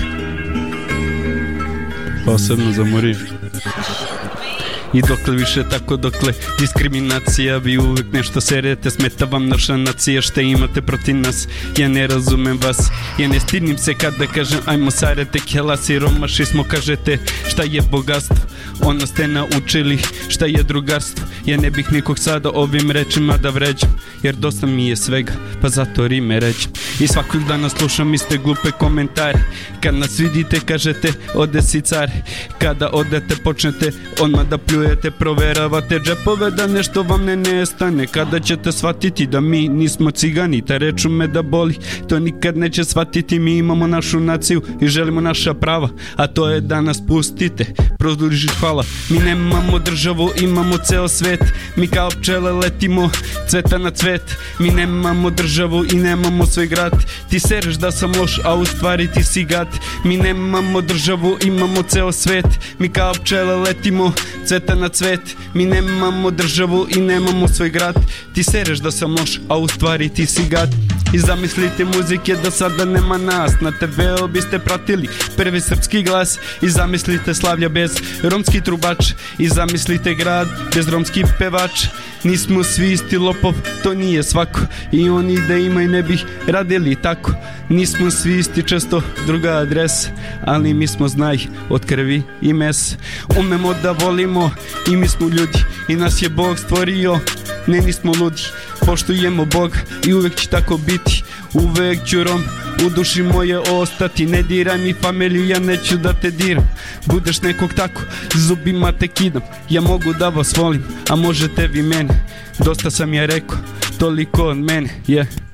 Posebno za Muri. I dokle više tako dokle diskriminacija, vi uvek nešto serete, smeta vam naša nacija, šta imate protiv nas, ja ne razumem vas, ja ne stidim se kada kažem ajmo sarete, kjela siromaši smo, kažete šta je bogatstvo, ono ste naučili šta je drugarstvo, ja ne bih nikog sada ovim rečima da vređam, jer dosta mi je svega, pa zato rime ređam, i svakog dana slušam iste glupe komentare, kad nas vidite kažete ode si car, kada odete počnete odmah da pljujete, proveravate džepove da nešto vam ne nestane, kada ćete shvatiti da mi nismo cigani, ta reč me da boli, to nikad neće shvatiti, mi imamo našu naciju i želimo naša prava, a to je da nas pustite, produži hvala, mi nemamo državu, imamo ceo svet, mi kao pčele letimo cveta na cvet, mi nemamo državu i nemamo svoj grad, ti sereš da sam loš, a u stvari ti si gad, mi nemamo državu, imamo ceo svet, mi kao pčele letimo cveta na cvet, mi nemamo državu i nemamo svoj grad, ti sereš da sam loš, a u stvari ti si gad. I zamislite muzike da sada nema nas, na te veo biste pratili prvi srpski glas, i zamislite slavlja bez romski trubač, i zamislite grad bez romski pevač, nismo svi isti lopov, to nije svako, i oni da imaju ne bih radili tako, nismo svi isti, često druga adresa, ali mi smo znaj od krvi i mesa, umemo da volimo i mi smo ljudi, i nas je Bog stvorio, ne nismo ludi, poštujemo Boga i uvek će tako biti, uvek ću Rom u duši moje ostati, ne diraj mi familiju, ja neću da te diram, budeš nekog tako, zubima te kidam, ja mogu da vas volim, a možete vi mene, dosta sam ja rekao, toliko od mene, je. Yeah.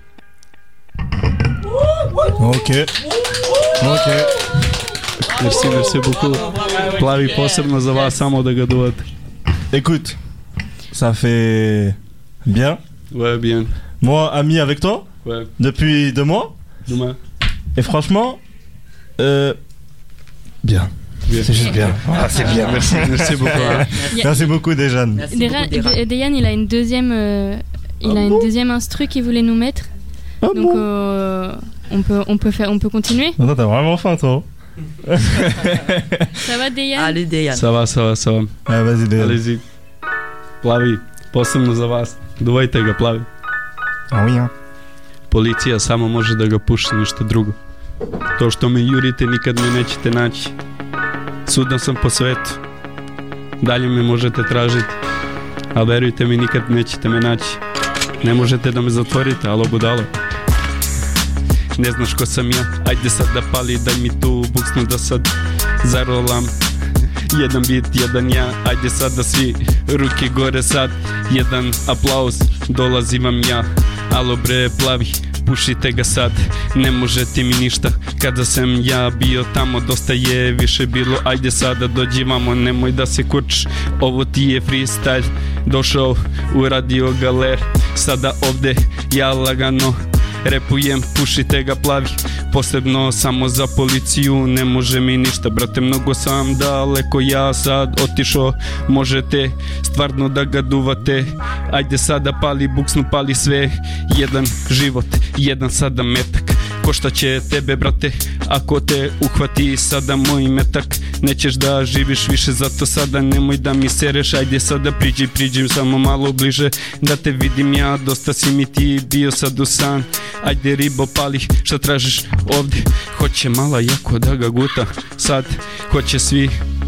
Ok, ok. Merci, merci beaucoup. Plavi posebno za vas, samo da ga duvate. Écoute, ça fait bien. Ouais, bien. Moi, ami avec toi, ouais. Depuis deux mois. Deux mois. Et franchement, euh, bien. bien. C'est juste bien. Ah, c'est bien. Merci, merci beaucoup. Hein. Merci beaucoup, Dejan. Dejan, il a une deuxième, euh, il ah a bon une deuxième instru qu'il voulait nous mettre. Ah Donc, bon euh, on peut, on peut faire, on peut continuer. Attends, t'as vraiment faim, toi. Ça va, Dejan? Allez, Dejan. Ça va, ça va, ça va. Ah, vas-y, Dejan. Allez-y. Plavi, posebno za vas. Duvajte ga, Plavi. A oui, hein. Policija samo može da ga puši, ništa drugo. To što me jurite nikad me nećete naći. Svuda sam po svetu. Dalje me možete tražiti, ali verujte mi nikad nećete me naći. Ne možete da me zatvorite, alo budalo. Ne znaš ko sam ja, ajde sad da pali, daj mi tu buksnu da sad zarolam. Jedan bit, jedan ja, ajde sad da svi ruke gore sad. Jedan aplauz, dolazi vam ja. Alo bre plavi, pušite ga sad. Ne može ti mi ništa, kada sam ja bio tamo dosta je više bilo. Ajde sada dođi vamo, nemoj da se kurčiš. Ovo ti je freestyle, došao u radio galer. Sada ovde ja lagano repujem, pušite ga plavi. Posebno samo za policiju, ne može mi ništa, brate, mnogo sam daleko ja sad otišao. Možete stvarno da ga duvate. Ajde sada pali buksnu, pali sve. Jedan život, jedan sada metak. Ko šta će tebe, brate, ako te uhvati sada moj metak. Nećeš da živiš više, zato sada nemoj da mi sereš. Ajde sada priđi, priđi samo malo bliže, da te vidim ja, dosta si mi ti bio sad u san. Ajde ribo pali, šta tražiš ovde? Hoće mala jako da ga guta sad, hoće svi,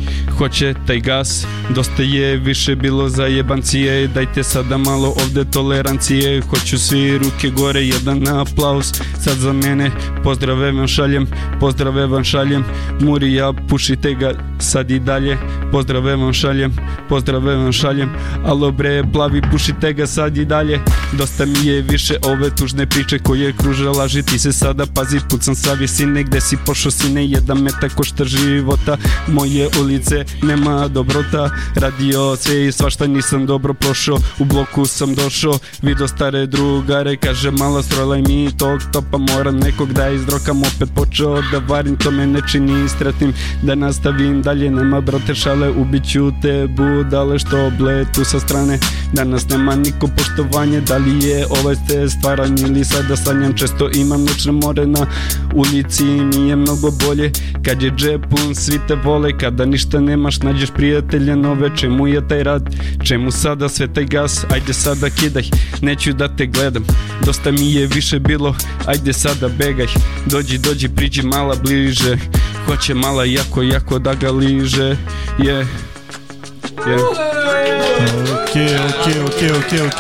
hoće taj gas. Dosta je više bilo za jebancije, dajte sada malo ovde tolerancije. Hoću svi ruke gore, jedan aplauz sad za mene. Pozdrave vam šaljem, pozdrave vam šaljem. Murija, pušite ga sad i dalje. Pozdrave vam šaljem, pozdrave vam šaljem. Alo bre plavi, pušite ga sad i dalje. Dosta mi je više ove tužne priče koje kruže laži. Ti se sada pazi, pucam sa visine, gde si pošao sine. Jedan metak košta života, moje ulice nema dobrota. Radio sve i svašta nisam dobro prošao. U bloku sam došao, vidio stare drugare, kaže mala strojlaj mi tog topa, moram nekog da izdrokam. Opet počeo da varim, to me ne čini stratim, da nastavim dalje, nema brate šale. Ubiću te budale što bletu sa strane. Danas nema niko poštovanje, da li je ovaj ste stvaran ili sada sanjam. Često imam noćne more na ulici, mi je mnogo bolje kad je džep pun, svi te vole. Kada ništa nemaš, nađeš prijatelja nove. Čemu je taj rad, čemu sada sve taj gas? Ajde sada kidaj, neću da te gledam, dosta mi je više bilo. Ajde sada begaj, dođi, dođi, priđi mala bliže. Hoće mala jako, jako da ga liže. Je, je. Ok, ok, ok, ok, ok.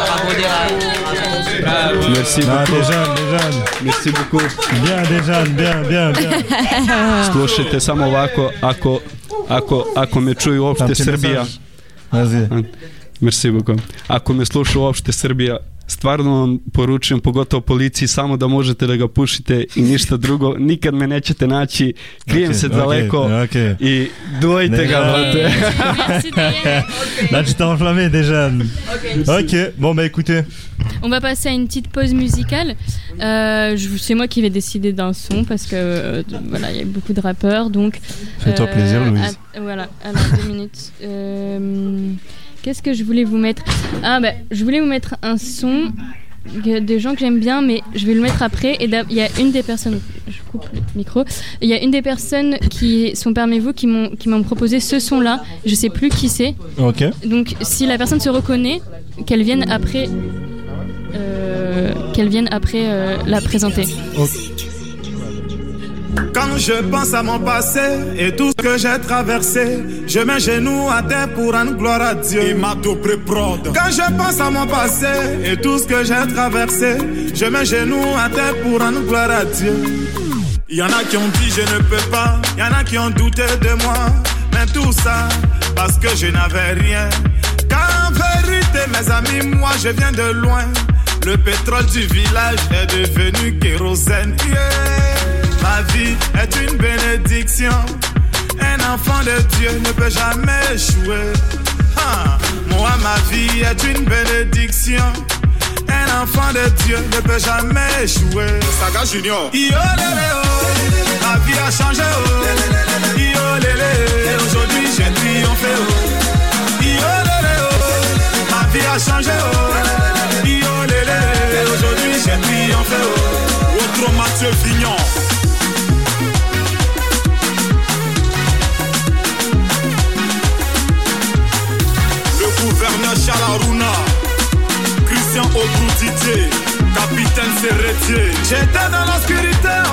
Merci Ah, beaucoup. Dejan, Dejan. Merci beaucoup. Bien, Dejan, bien, bien, bien. Slušajte samo ovako, ako, ako, ako me čuju uopšte Srbija. Vas-y. Merci beaucoup. Ako me sluša uopšte Srbija, stvarno vam poručujem, pogotovo policiji, samo da možete da ga pušite i ništa drugo. Nikad me nećete naći, krijem okay, se daleko okay, okay. I dujte ga, brate. Là, tu t'es enflammé déjà. Ok, bon bah écoutez. On va passer à une petite pause musicale. Euh, je- c'est moi qui vais décider d'un son parce que euh, voilà, il y a beaucoup de rappeurs, donc. Fais-toi plaisir, Louise. att- voilà. Alors deux minutes. Euh, Qu'est-ce que je voulais vous mettre? Ah bah, je voulais vous mettre un son que- des gens que j'aime bien, mais je vais le mettre après. Et d'ab- il y a une des personnes, je coupe le micro. Il y a une des personnes qui sont parmi vous qui m'ont qui m'ont proposé ce son-là. Je sais plus qui c'est. Ok. Donc si la personne se reconnaît, qu'elle vienne après, euh, qu'elle vienne après euh, la présenter. Quand je pense à mon passé et tout ce que j'ai traversé, je mets genoux à terre pour rendre gloire à Dieu. Il m'a tout pré-prod. Quand je pense à mon passé et tout ce que j'ai traversé, je mets genoux à terre pour rendre gloire à Dieu. Il y en a qui ont dit je ne peux pas, il y en a qui ont douté de moi, mais tout ça parce que je n'avais rien. Car en vérité mes amis, moi je viens de loin. Le pétrole du village est devenu kérosène. Yeah. Ma vie est une bénédiction. Un enfant de Dieu ne peut jamais échouer. Ah, moi, ma vie est une bénédiction. Un enfant de Dieu ne peut jamais échouer. Saga Junior. Yo, lélé, oh. Ma vie a changé. Oh. Yo, lélé. Et aujourd'hui, j'ai triomphé. Oh. Yo, lélé, oh. Ma vie a changé. Oh. Yo, lélé. Et aujourd'hui, j'ai triomphé. Oh. Autre Mathieu Vignon. Gouverneur Chalaruna, Christian Obroutier, capitaine Serretier. J'étais dans l'obscurité, on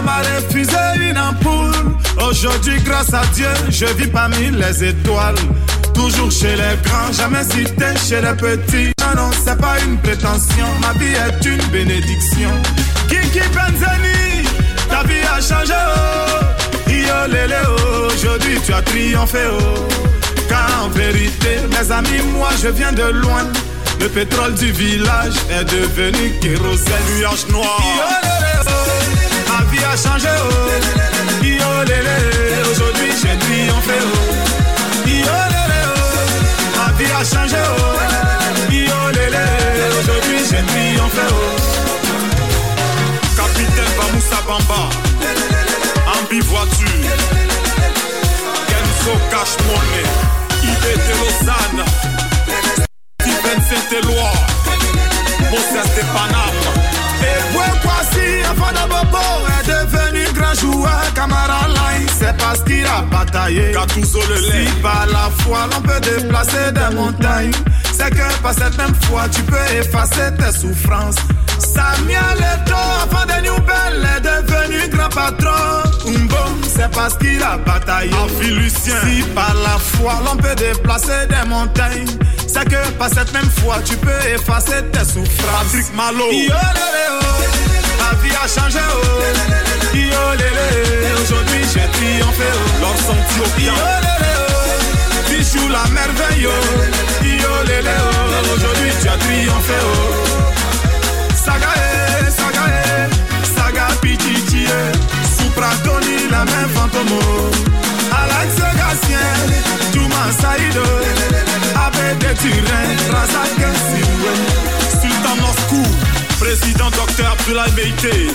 m'a refusé une ampoule. Aujourd'hui, grâce à Dieu, je vis parmi les étoiles. Toujours chez les grands, jamais cité chez les petits. Non, non, c'est pas une prétention, ma vie est une bénédiction. Kiki Benzani, ta vie a changé, oh. Yo lélé, oh. Aujourd'hui tu as triomphé, oh. Car en vérité, mes amis, moi je viens de loin. Le pétrole du village est devenu kérosène. Nuage noir. Yo lélé, oh. Ma vie a changé, oh. Yo lélé, aujourd'hui j'ai triomphé, oh. Yo lélé, oh. Ma vie a changé, oh. Yo lélé, aujourd'hui j'ai triomphé, oh. Capitaine Bamoussa Bamba, Ambi voiture, Kenzo Cash Money, I B T Lausanne, Steven Saint-Éloi, Moses de Paname. Et Boué Kwasi, enfant de Bobo, est devenu grand joueur, camarade line. C'est parce qu'il a bataillé, Gattuso le lait. Si par la foi l'on peut déplacer des montagnes, c'est que par cette même foi tu peux effacer tes souffrances. Samuel Eto'o, enfant de Newbel, est devenu grand patron. Umbom, c'est parce qu'il a bataillé. Amphi Lucien, si par la foi l'on peut déplacer des montagnes, c'est que par cette même foi tu peux effacer tes souffrances. Patrick Malo, yo lélé, oh. Ma vie a changé, oh. Yo lélé, aujourd'hui j'ai triomphé, oh. L'orson Thiopien, yo lélé, oh. Bichou la merveille, oh. Yo lélé, oh. Aujourd'hui tu as triomphé, oh. Sagae, Sagae, Saga Pichichi, Supra Tony, la même fantôme. Alex Gatien, Touma Saïdo, Abbé de Turin, Razak Sioué, Sultan Moscou, Président Docteur Abdoulaye Meïté,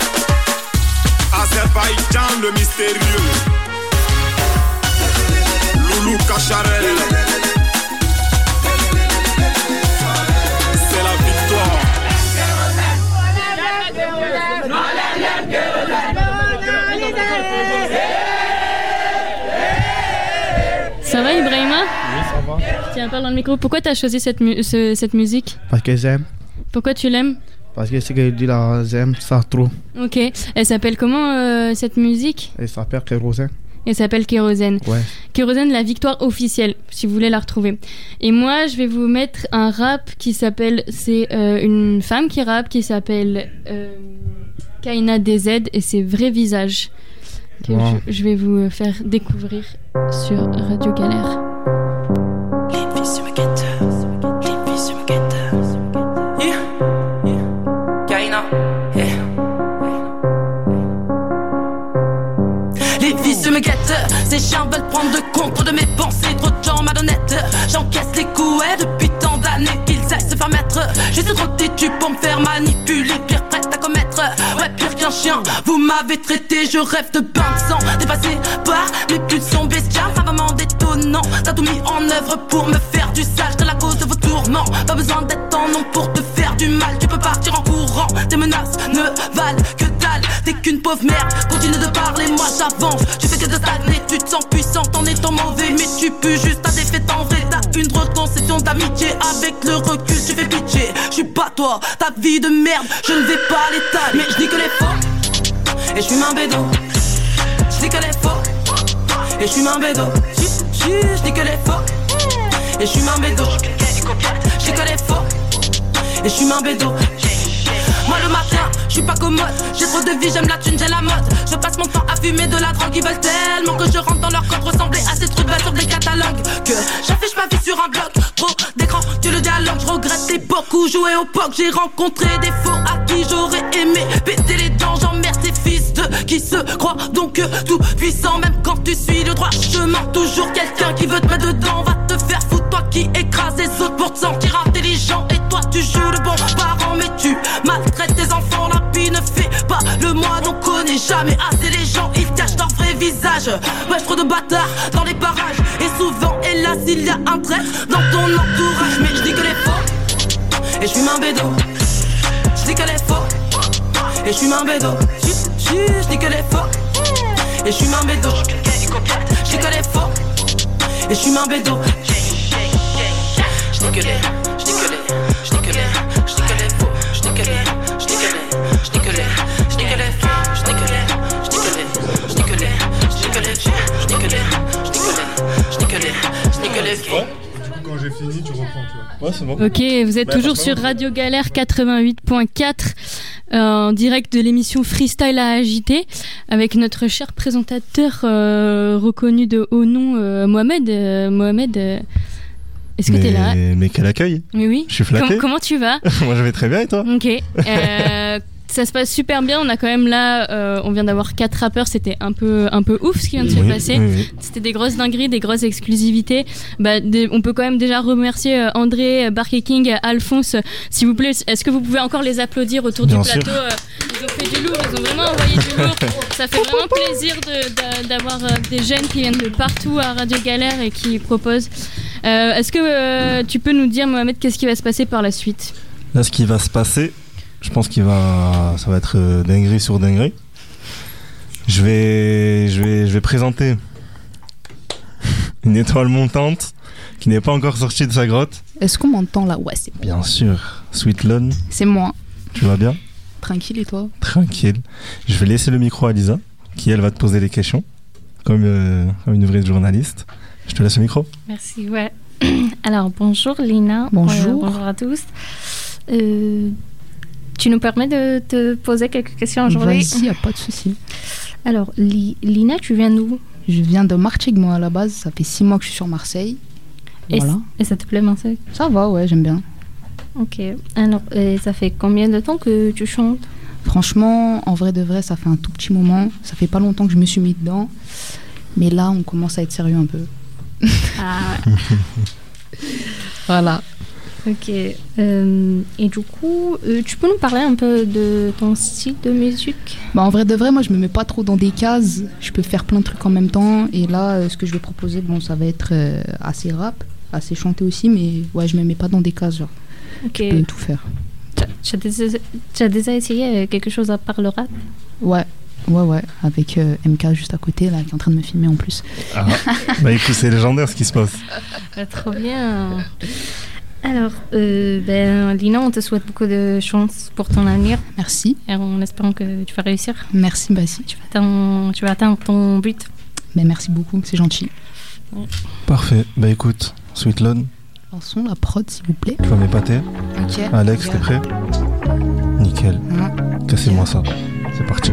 Azerbaïdjan le mystérieux, Loulou Kacharel. C'est la victoire. Ça va Ibrahima? Oui, ça va. Tiens, parle dans le micro. Pourquoi tu as choisi cette, mu- ce- cette musique? Parce que j'aime. Pourquoi tu l'aimes? Parce que ce que je dis là, j'aime ça trop. Ok. Elle s'appelle comment euh, cette musique? Elle s'appelle Kérosène. Elle s'appelle Kérosène. Ouais. Kérosène, la victoire officielle, si vous voulez la retrouver. Et moi, je vais vous mettre un rap qui s'appelle... C'est euh, une femme qui rappe, qui s'appelle euh, Kaina D Z, et c'est Vrai Visage. Que Wow. je, je vais vous faire découvrir sur Radio Galère. Yeah, yeah. Kaina, yeah. Les vices me guettent, ces chiens veulent prendre de compte de mes pensées. Trop de gens malhonnêtes, j'encaisse les coups ouais, depuis tant d'années qu'ils aillent se faire mettre. Je suis trop têtu pour me faire manipuler, pire prête à commettre. Ouais, pire qu'un chien, vous m'avez traité, je rêve de bain de sang. Dépassé par mes pulsions bestiales, ça vraiment détonnant. T'as tout mis en œuvre pour me faire du sale, de la cause de vos tourments. Pas besoin d'être en nom pour te faire du mal, tu peux partir en courant. Tes menaces ne valent que dalle, t'es qu'une pauvre merde. Continue de parler, moi j'avance. Tu fais que de stagner, tu te sens puissante en étant mauvais, mais tu pues juste ta défaite en vrai. T'as une reconception d'amitié, avec le recul tu fais pitié. Je suis pas toi, ta vie de merde, je ne vais pas l'étaler. Mais je dis que les faux, et je suis un bédo. Je dis que les faux, et je suis un bédo. Je dis que les faux, et je suis un bédo. Je dis que les faux, et je suis un bédo. Moi le matin, je suis pas commode, j'ai trop de vie, j'aime la thune, j'ai la mode. Je passe mon temps à fumer de la drogue, ils veulent tellement que je rentre dans leur corps, ressembler à ces trucs sur des catalogues. Que j'affiche ma vie sur un bloc, trop d'écran, tu le dialogue. Je regrette l'époque où jouer au poc, j'ai rencontré des faux à qui j'aurais aimé péter les dents. J'emmerde ces fils de qui se croient donc tout puissant, même quand tu suis le droit chemin. Toujours quelqu'un qui veut te mettre dedans, va te faire foutre, toi qui écrase les autres pour te sentir intelligent. Et toi tu joues le bon parent, mais tu maltraites tes enfants. La vie ne fait pas le moine, on connaît jamais assez les gens, ils cachent leur vrai visage. Ouais, trop de bâtards dans les parages, et souvent hélas il y a un trait dans ton entourage. Mais je dis que les faux, et je suis un bédo. Je dis que les faux, et je suis un bédo. Je dis que les faux, et je suis un bédo. Je dis que les faux, et je suis un bédo. Je dis que les, je dis que les, je dis que les, je dis que les faux, je dis que les, je dis que les, je dis que les, je dis que les faux, je dis que les, fini, tu reprends, tu vois. Ouais, c'est bon. Ok, vous êtes Bah, toujours franchement, sur Radio Galère quatre-vingt-huit point quatre euh, en direct de l'émission Freestyle à agiter avec notre cher présentateur euh, reconnu de haut nom euh, Mohamed. Euh, Mohamed, euh, est-ce que mais, t'es là? Mais quel accueil. Oui, oui. Je suis flatté. Com- comment tu vas? Moi, je vais très bien et toi? Ok. Euh, ça se passe super bien. On a quand même là, euh, on vient d'avoir quatre rappeurs. C'était un peu, un peu ouf ce qui vient de se Oui, passer. oui, oui. C'était des grosses dingueries, des grosses exclusivités. Bah, des- on peut quand même déjà remercier euh, André, euh, Barky King, euh, Alphonse. S'il vous plaît, est-ce que vous pouvez encore les applaudir autour Bien du sûr. plateau? euh, Ils ont fait du lourd. Ils ont vraiment envoyé du lourd. Ça fait vraiment plaisir de- d'a- d'avoir euh, des jeunes qui viennent de partout à Radio Galère et qui proposent. Euh, est-ce que euh, tu peux nous dire, Mohamed, qu'est-ce qui va se passer par la suite? Là, ce qui va se passer, je pense qu'il va, ça va être euh, dinguerie sur dinguerie. Je vais, je vais, je vais présenter une étoile montante qui n'est pas encore sortie de sa grotte. Est-ce qu'on m'entend là? Ouais, c'est bon. Bien sûr, Sweet Lone. C'est moi. Tu vas bien? Tranquille et toi? Tranquille. Je vais laisser le micro à Lisa, qui elle va te poser les questions, comme, euh, comme une vraie journaliste. Je te laisse le micro. Merci, ouais. Alors, bonjour Lina. Bonjour. Euh, bonjour à tous. Euh, tu nous permets de te poser quelques questions aujourd'hui? Vas-y, y a pas de souci. Alors, Li- Lina, tu viens d'où? Je viens de Martigues, moi, à la base. Ça fait six mois que je suis sur Marseille. Et, Voilà. c- et ça te plaît, Marseille? Ça va, ouais, j'aime bien. Ok. Alors, et ça fait combien de temps que tu chantes? Franchement, en vrai de vrai, ça fait un tout petit moment. Ça fait pas longtemps que je me suis mis dedans. Mais là, on commence à être sérieux un peu. Ah, Voilà. ok. Euh, et du coup, euh, tu peux nous parler un peu de ton style de musique? Bah, en vrai de vrai, moi, je me mets pas trop dans des cases. Je peux faire plein de trucs en même temps. Et là, euh, ce que je vais proposer, bon, ça va être euh, assez rap, assez chanté aussi. Mais ouais, je me mets pas dans des cases, genre. Ok. Je peux tout faire. Tu- Tu as, déjà- tu as déjà essayé euh, quelque chose à part le rap? Ouais, ouais, ouais. Avec euh, M K juste à côté, là, qui est en train de me filmer en plus. Ah, bah écoute, c'est légendaire ce qui se passe. Ah, trop bien. Alors, euh, ben, Lina, on te souhaite beaucoup de chance pour ton avenir. Merci. Et en espérant que tu vas réussir. Merci, Bassi. Tu vas atteindre, tu vas atteindre ton but. Mais merci beaucoup, c'est gentil. Parfait. Bah écoute, Sweet Lone, Lançons la prod, s'il vous plaît. tu vas m'épater. Ok. Alex, t'es prêt? Nickel. Mhm. Cassez-moi ça. C'est parti.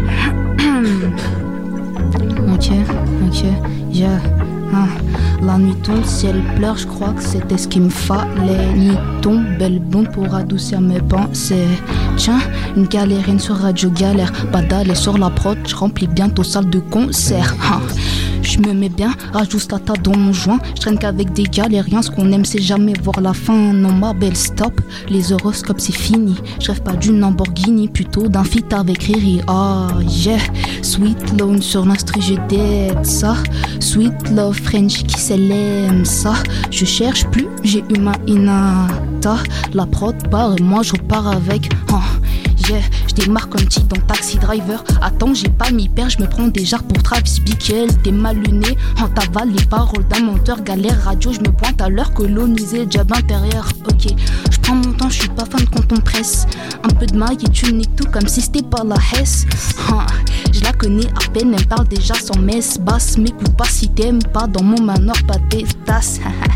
Ok, ok, yeah. Ah, la nuit tombe, ciel pleure, je crois que c'était ce qu'il me fallait. Nuit tombe, belle blonde pour adoucir mes pensées. Tiens, une galérienne sur Radio Galère. Badal est sur la prod, je remplis bientôt salle de concert. Ah, je me mets bien, rajoute la table dans mon joint. Je traîne qu'avec des galériens, ce qu'on aime c'est jamais voir la fin. Non ma belle stop, les horoscopes c'est fini. Je rêve pas d'une Lamborghini, plutôt d'un feat avec Riri. Ah yeah, Sweet Lone sur l'instru je dead ça. Sweet Love French qui s'élève ça. Je cherche plus, j'ai eu ma inata. La prod part et moi je repars avec. Ah, yeah, je démarre comme petit dans Taxi Driver. Attends, j'ai pas mis père, je me prends des jarres pour Travis Bickle. T'es mal luné, en t'avale les paroles d'un menteur. Galère radio, je me pointe à l'heure colonisée, job intérieur. Ok, je prends mon temps, je suis pas fan quand on presse. Un peu de maille et tu niques tout comme si c'était pas la Hesse. Ah, je la connais à peine, elle me parle déjà sans messe basse. M'écoute pas si t'aimes pas dans mon manoir, pas des tasses.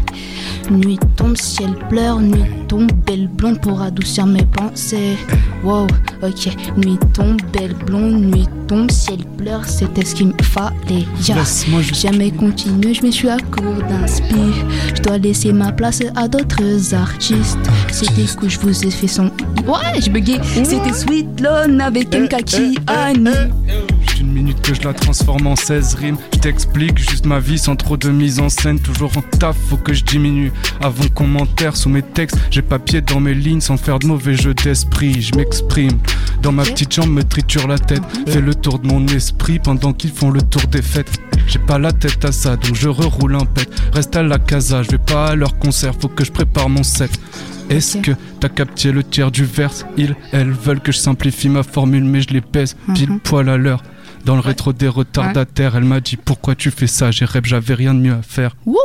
Nuit tombe, ciel pleure, nuit tombe, belle blonde pour adoucir mes pensées. Wow, ok, nuit tombe, belle blonde, nuit tombe, ciel pleure, c'était ce qu'il me fallait. Yeah. Laisse-moi juste- Jamais continuer, je me suis à court d'inspi. Je dois laisser ma place à d'autres artistes. C'était ce que je vous ai fait son. Ouais, je buguais. C'était Sweet Lone avec M K qui Annie. Juste une minute que je la transforme en seize rimes. Je t'explique juste ma vie sans trop de mise en scène. Toujours en taf, faut que je diminue. Avant commentaire sous mes textes, j'ai papier dans mes lignes sans faire de mauvais jeu d'esprit. Je m'exprime. Dans ma petite jambe me triture la tête. Fais le tour de mon esprit pendant qu'ils font le tour des fêtes. J'ai pas la tête à ça donc je reroule un pet. Reste à la casa, je vais pas à leur concert, faut que je prépare mon set. Est-ce que t'as capté le tiers du verse? Ils, elles veulent que je simplifie ma formule mais je les pèse pile poil à l'heure. Dans le rétro des retardataires, elle m'a dit pourquoi tu fais ça? J'ai rêve, j'avais rien de mieux à faire. Wouh!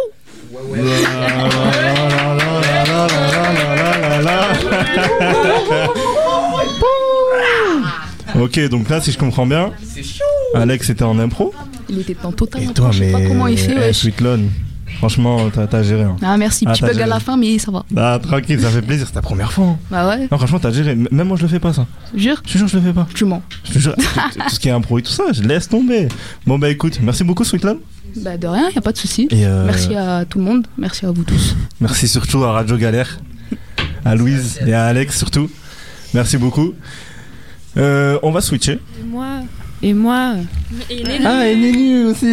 Ok, donc là, si je comprends bien, Alex était en impro. Il était en total Et impro, toi, je sais mais pas comment il fait, eh, wesh. Sweet Lone, Franchement, t'as, t'as géré. Hein. Ah, merci. Ah, Petit t'as bug à géré. la fin, mais ça va. Ah, tranquille, ça fait plaisir. C'est ta première fois. Hein. Bah ouais. Non, franchement, t'as géré. M- Même moi, je le fais pas, ça. Jure Je te jure, je le fais pas. Tu mens. Je te jure. tout, tout ce qui est impro et tout ça, je laisse tomber. Bon, bah écoute, merci beaucoup, Sweetland. Bah de rien, y a pas de souci. Et euh, Merci à tout le monde. Merci à vous tous. Merci surtout à Radio Galère, à Louise et à Alex surtout. Merci beaucoup. Euh, on va switcher. Et moi. Et moi. Et Ah, et Nénu aussi.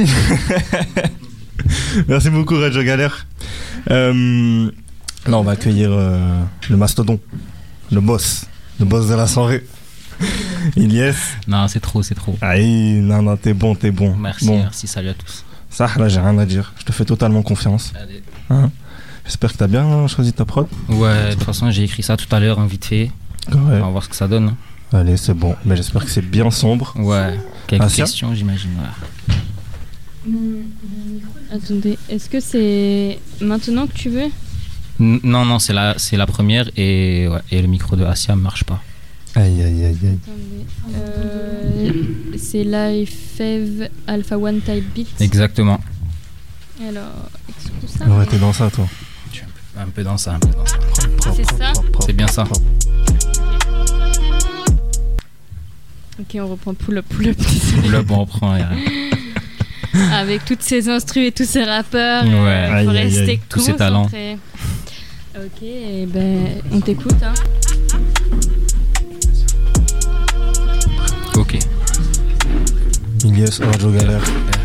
Merci beaucoup, Radio Galère. Euh, là, on va accueillir euh, le mastodon, le boss, le boss de la soirée. Ilyes. Non, c'est trop, c'est trop. Aïe, non, non, t'es bon, t'es bon. Merci, bon. merci, salut à tous. Ça, là, j'ai rien à dire. Je te fais totalement confiance. Allez. Hein, j'espère que t'as bien choisi ta prod. Ouais, de toute façon, j'ai écrit ça tout à l'heure, hein, vite fait. Ouais. On va voir ce que ça donne. Allez, c'est bon. Mais j'espère que c'est bien sombre. Ouais. Quelques Asia questions, j'imagine. Ouais. Attendez, est-ce que c'est maintenant que tu veux? N- Non, non, c'est la, c'est la première et, ouais, et le micro de Asia ne marche pas. Aïe, aïe, aïe, aïe. Euh, c'est Lifev Alpha One Type Beat. Exactement. Alors, excuse ça. Ouais, t'es dans ça, toi. Un peu dans ça, un peu dans ça. C'est ça? C'est bien ça. Ok, on reprend pull up, pull up. Là, bon, on reprend. ouais. Avec toutes ces instrus et tous ces rappeurs, Ouais. euh, Aïe, faut aïe, rester aïe. Tous ces talents. concentré. Ok, et ben on t'écoute. Hein. Ok. Ilyes, Radio Galère.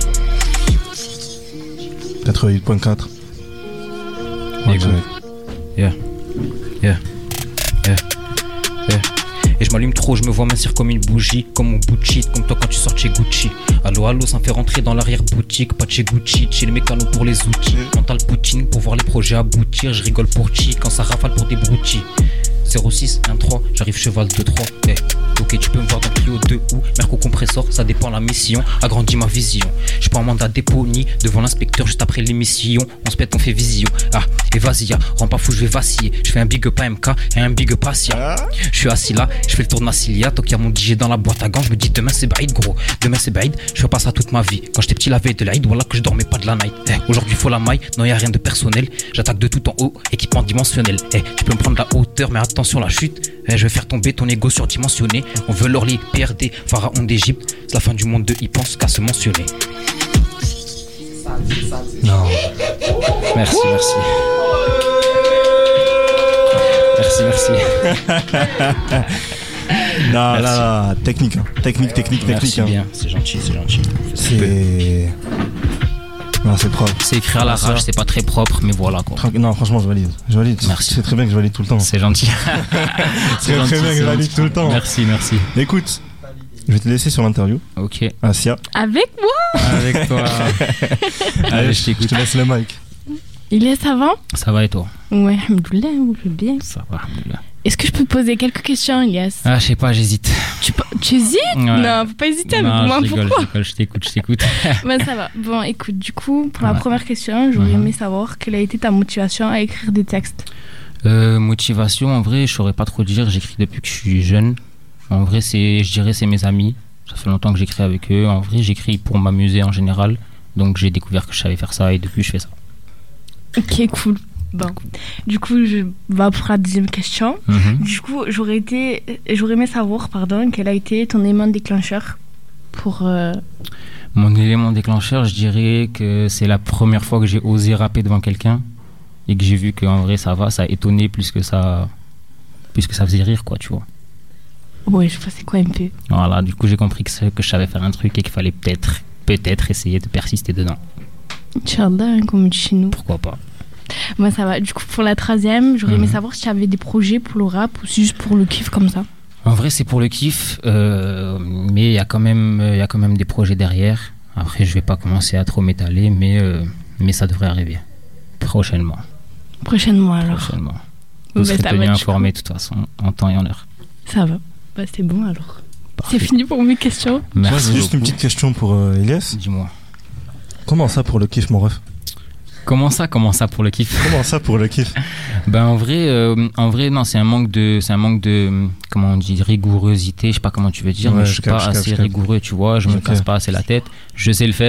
quatre-vingt-huit point quatre. Yeah, good. Yeah. Yeah. Yeah. Yeah. Et je m'allume trop, je me vois mincir comme une bougie, comme mon bout de shit, comme toi quand tu sors chez Gucci. Allo allo, ça me fait rentrer dans l'arrière-boutique, pas de chez Gucci, chez les mécanos pour les outils. Mental Poutine pour voir les projets aboutir, je rigole pour chi quand ça rafale pour des broutilles. zéro six un trois, j'arrive cheval deux trois. Hey. Ok, tu peux me voir dans Clio deux ou Merco Compressor, ça dépend la mission, agrandis ma vision. Je prends un mandat déponie devant l'inspecteur juste après l'émission. On se pète, on fait visio. Ah, et vas-y, ya, rends pas fou, je vais vaciller. Je fais un big up à M K et un big up à Sia. Je suis assis là, je fais le tour de ma cilia. Tant qu'il y a mon D J dans la boîte à gants, je me dis demain c'est baïd, gros. Demain c'est baïd, je fais pas ça toute ma vie. Quand j'étais petit, la veille de l'Aïd, voilà que je dormais pas de la night. Eh, aujourd'hui, faut la maille, non, y a rien de personnel. J'attaque de tout en haut, équipement dimensionnel. Eh, tu peux me prendre la hauteur, mais attention la chute. Eh, je vais faire tomber ton ego surdimensionné. On veut l'orly, P R D, pharaon d'Égypte. C'est la fin du monde de il pense qu'à se mentionner. Non. Merci, merci. Merci, merci. Non, Merci. là, là, technique, hein. technique, technique, Merci technique. hein. bien, c'est gentil, c'est gentil. C'est. Non, c'est propre. C'est écrit à la Ça. rage, c'est pas très propre, mais voilà quoi. Tranquille. Non, franchement, je valide. Je valide. Merci. C'est très bien que je valide tout le temps. C'est gentil. C'est gentil, très bien que je c'est valide gentil. tout le temps. Merci, merci. Écoute, je vais te laisser sur l'interview. Ok. Asia. Avec moi? Avec toi. Allez, je t'écoute. Je te laisse le mic. Il est, ça va? Ça va et toi? Ouais, alhamdoulilah, je vais bien. Ça va, alhamdoulilah. Est-ce que je peux te poser quelques questions, Ilyes? Ah, je sais pas, j'hésite. Tu, pe- tu hésites? Ouais. Non, faut pas hésiter avec Non, moi, je rigole, pourquoi? je rigole, je t'écoute, je t'écoute. Ben ça va. Bon, écoute, du coup, pour la Ouais. première question, j'aurais Mhm. aimé savoir quelle a été ta motivation à écrire des textes. Euh, motivation, en vrai, je saurais pas trop dire. J'écris depuis que je suis jeune. En vrai, c'est, je dirais, c'est mes amis. Ça fait longtemps que j'écris avec eux. En vrai, j'écris pour m'amuser en général. Donc, j'ai découvert que je savais faire ça et depuis, je fais ça. Ok, cool. Bon, du coup, je vais pour la deuxième question. Mhm. Du coup, j'aurais été, j'aurais aimé savoir, pardon, quel a été ton élément déclencheur pour. euh, Mon élément déclencheur, je dirais que c'est la première fois que j'ai osé rapper devant quelqu'un et que j'ai vu qu'en vrai, ça va, ça a étonné plus que ça, plus que ça faisait rire, quoi, tu vois. Ouais, je sais pas c'est quoi un peu. Voilà, du coup, j'ai compris que, c'est- que je savais faire un truc et qu'il fallait peut-être, peut-être essayer de persister dedans. Inch'Allah, hein, comme on dit chez nous. Pourquoi pas. Moi, ça va. Du coup, pour la troisième, j'aurais aimé Mhm. savoir si tu avais des projets pour le rap ou si juste pour le kiff comme ça. En vrai, c'est pour le kiff, euh, mais il y a quand même, il y a quand même des projets derrière. Après, je vais pas commencer à trop m'étaler, mais, euh, mais ça devrait arriver prochainement. Prochainement, alors. Prochainement. Bon, Vous bah, serez ça tenus va, du informés de toute façon, en temps et en heure. Ça va. Bah, c'est bon alors. C'est fini pour mes questions. Moi, Merci j'ai juste beaucoup. une petite question pour euh, Ilyes. Dis-moi. Comment ça pour le kiff, mon ref? Comment ça, comment ça pour le kiff? Comment ça pour le kiff? Ben en vrai, euh, en vrai non, c'est un manque de, c'est un manque de, comment on dit, rigourosité. Je sais pas comment tu veux dire, Ouais, mais je je suis capte, pas je capte, assez je capte. rigoureux, tu vois. Je me Ok. casse pas assez la tête. Je sais le faire,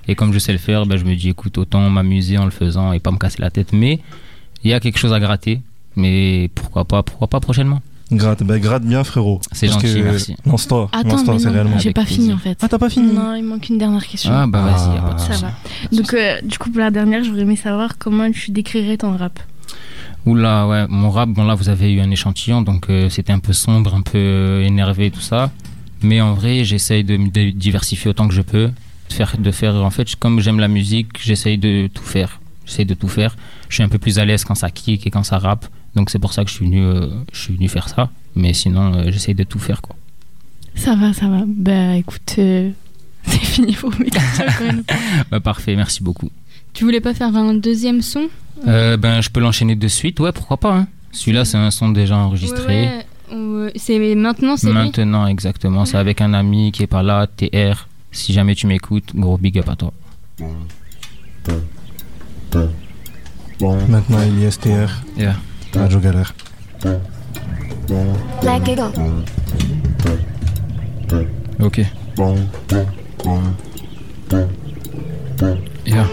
Et comme je sais le faire, ben, je me dis, écoute, autant m'amuser en le faisant et pas me casser la tête. Mais il y a quelque chose à gratter. Mais pourquoi pas, pourquoi pas prochainement. Gratte, bah gratte bien frérot. C'est Parce gentil, que... merci. Lance-toi, Attends, lance-toi, mais c'est non, réellement. j'ai pas fini en fait. Ah, t'as pas fini? Non, il manque une dernière question. Ah bah vas-y, y a pas de Ça souci. va. Donc, euh, du coup, pour la dernière, j'aurais aimé savoir comment tu décrirais ton rap. Oula, ouais, mon rap, bon là vous avez eu un échantillon, donc euh, c'était un peu sombre, un peu euh, énervé, tout ça. Mais en vrai, j'essaye de me dé- diversifier autant que je peux. De faire, de faire, en fait, comme j'aime la musique, j'essaye de tout faire. J'essaye de tout faire. Je suis un peu plus à l'aise quand ça kick et quand ça rappe. Donc c'est pour ça que je suis venu, euh, je suis venu faire ça. Mais sinon, euh, j'essaye de tout faire, quoi. Ça va, ça va. Bah écoute, euh, c'est fini pour mes questions quand même. Bah, parfait, merci beaucoup. Tu voulais pas faire un deuxième son? Euh, ben, je peux l'enchaîner de suite, ouais, pourquoi pas. Hein. Celui-là, c'est un son déjà enregistré. Ouais, ouais, ouais. C'est maintenant, c'est lui. Maintenant, exactement. C'est avec un ami qui est pas là, T R. Si jamais tu m'écoutes, gros big up à toi. Maintenant, il y a S T R. Yeah. Radio Galère. Black Eagle. Ok. Yeah.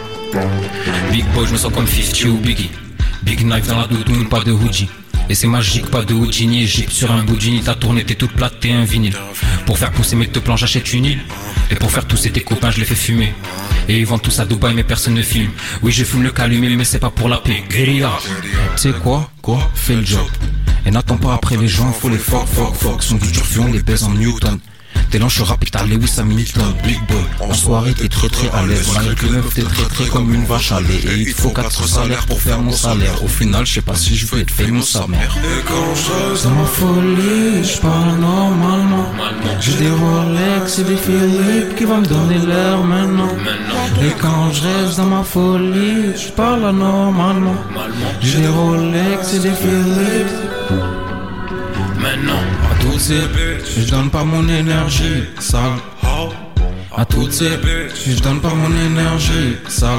Big boy, je me sens comme fifty ou Biggie. Big knife dans la doudoune, pas de hoodie. Et c'est magique, pas de Houdini. Égypte sur un bout d'une île, t'as tourné, t'es toute plate, t'es un vinyle. Pour faire pousser mes deux plans, j'achète une île. Et pour faire tousser tes copains, je les fais fumer. Et ils vendent tous à Dubaï, mais personne ne filme. Oui, je fume le calumet, mais c'est pas pour la paix. Guérilla. Tu sais quoi, quoi, fais le job. Et n'attends pas après les gens, faut les fuck, fuck, fuck. Sont du turfion, les baise en Newton. T'es lent, je suis rapide, t'as Lewis Hamilton, Big Boy. En soirée, t'es très très à l'aise. Malgré que meuf, t'es très très comme une vache à lait. Et il te faut quatre salaires pour faire mon salaire. Au final, je sais pas si je veux être famous sa mère. Et quand je reste dans ma folie, je parle normalement. J'ai des Rolex et des Philippe qui vont me donner l'heure maintenant. Et quand je reste dans ma folie, je parle anormalement. J'ai des Rolex et des Philippe. Maintenant, à toutes ces bitches, je donne pas mon énergie sale. À toutes ces bitches, je donne pas mon énergie sale.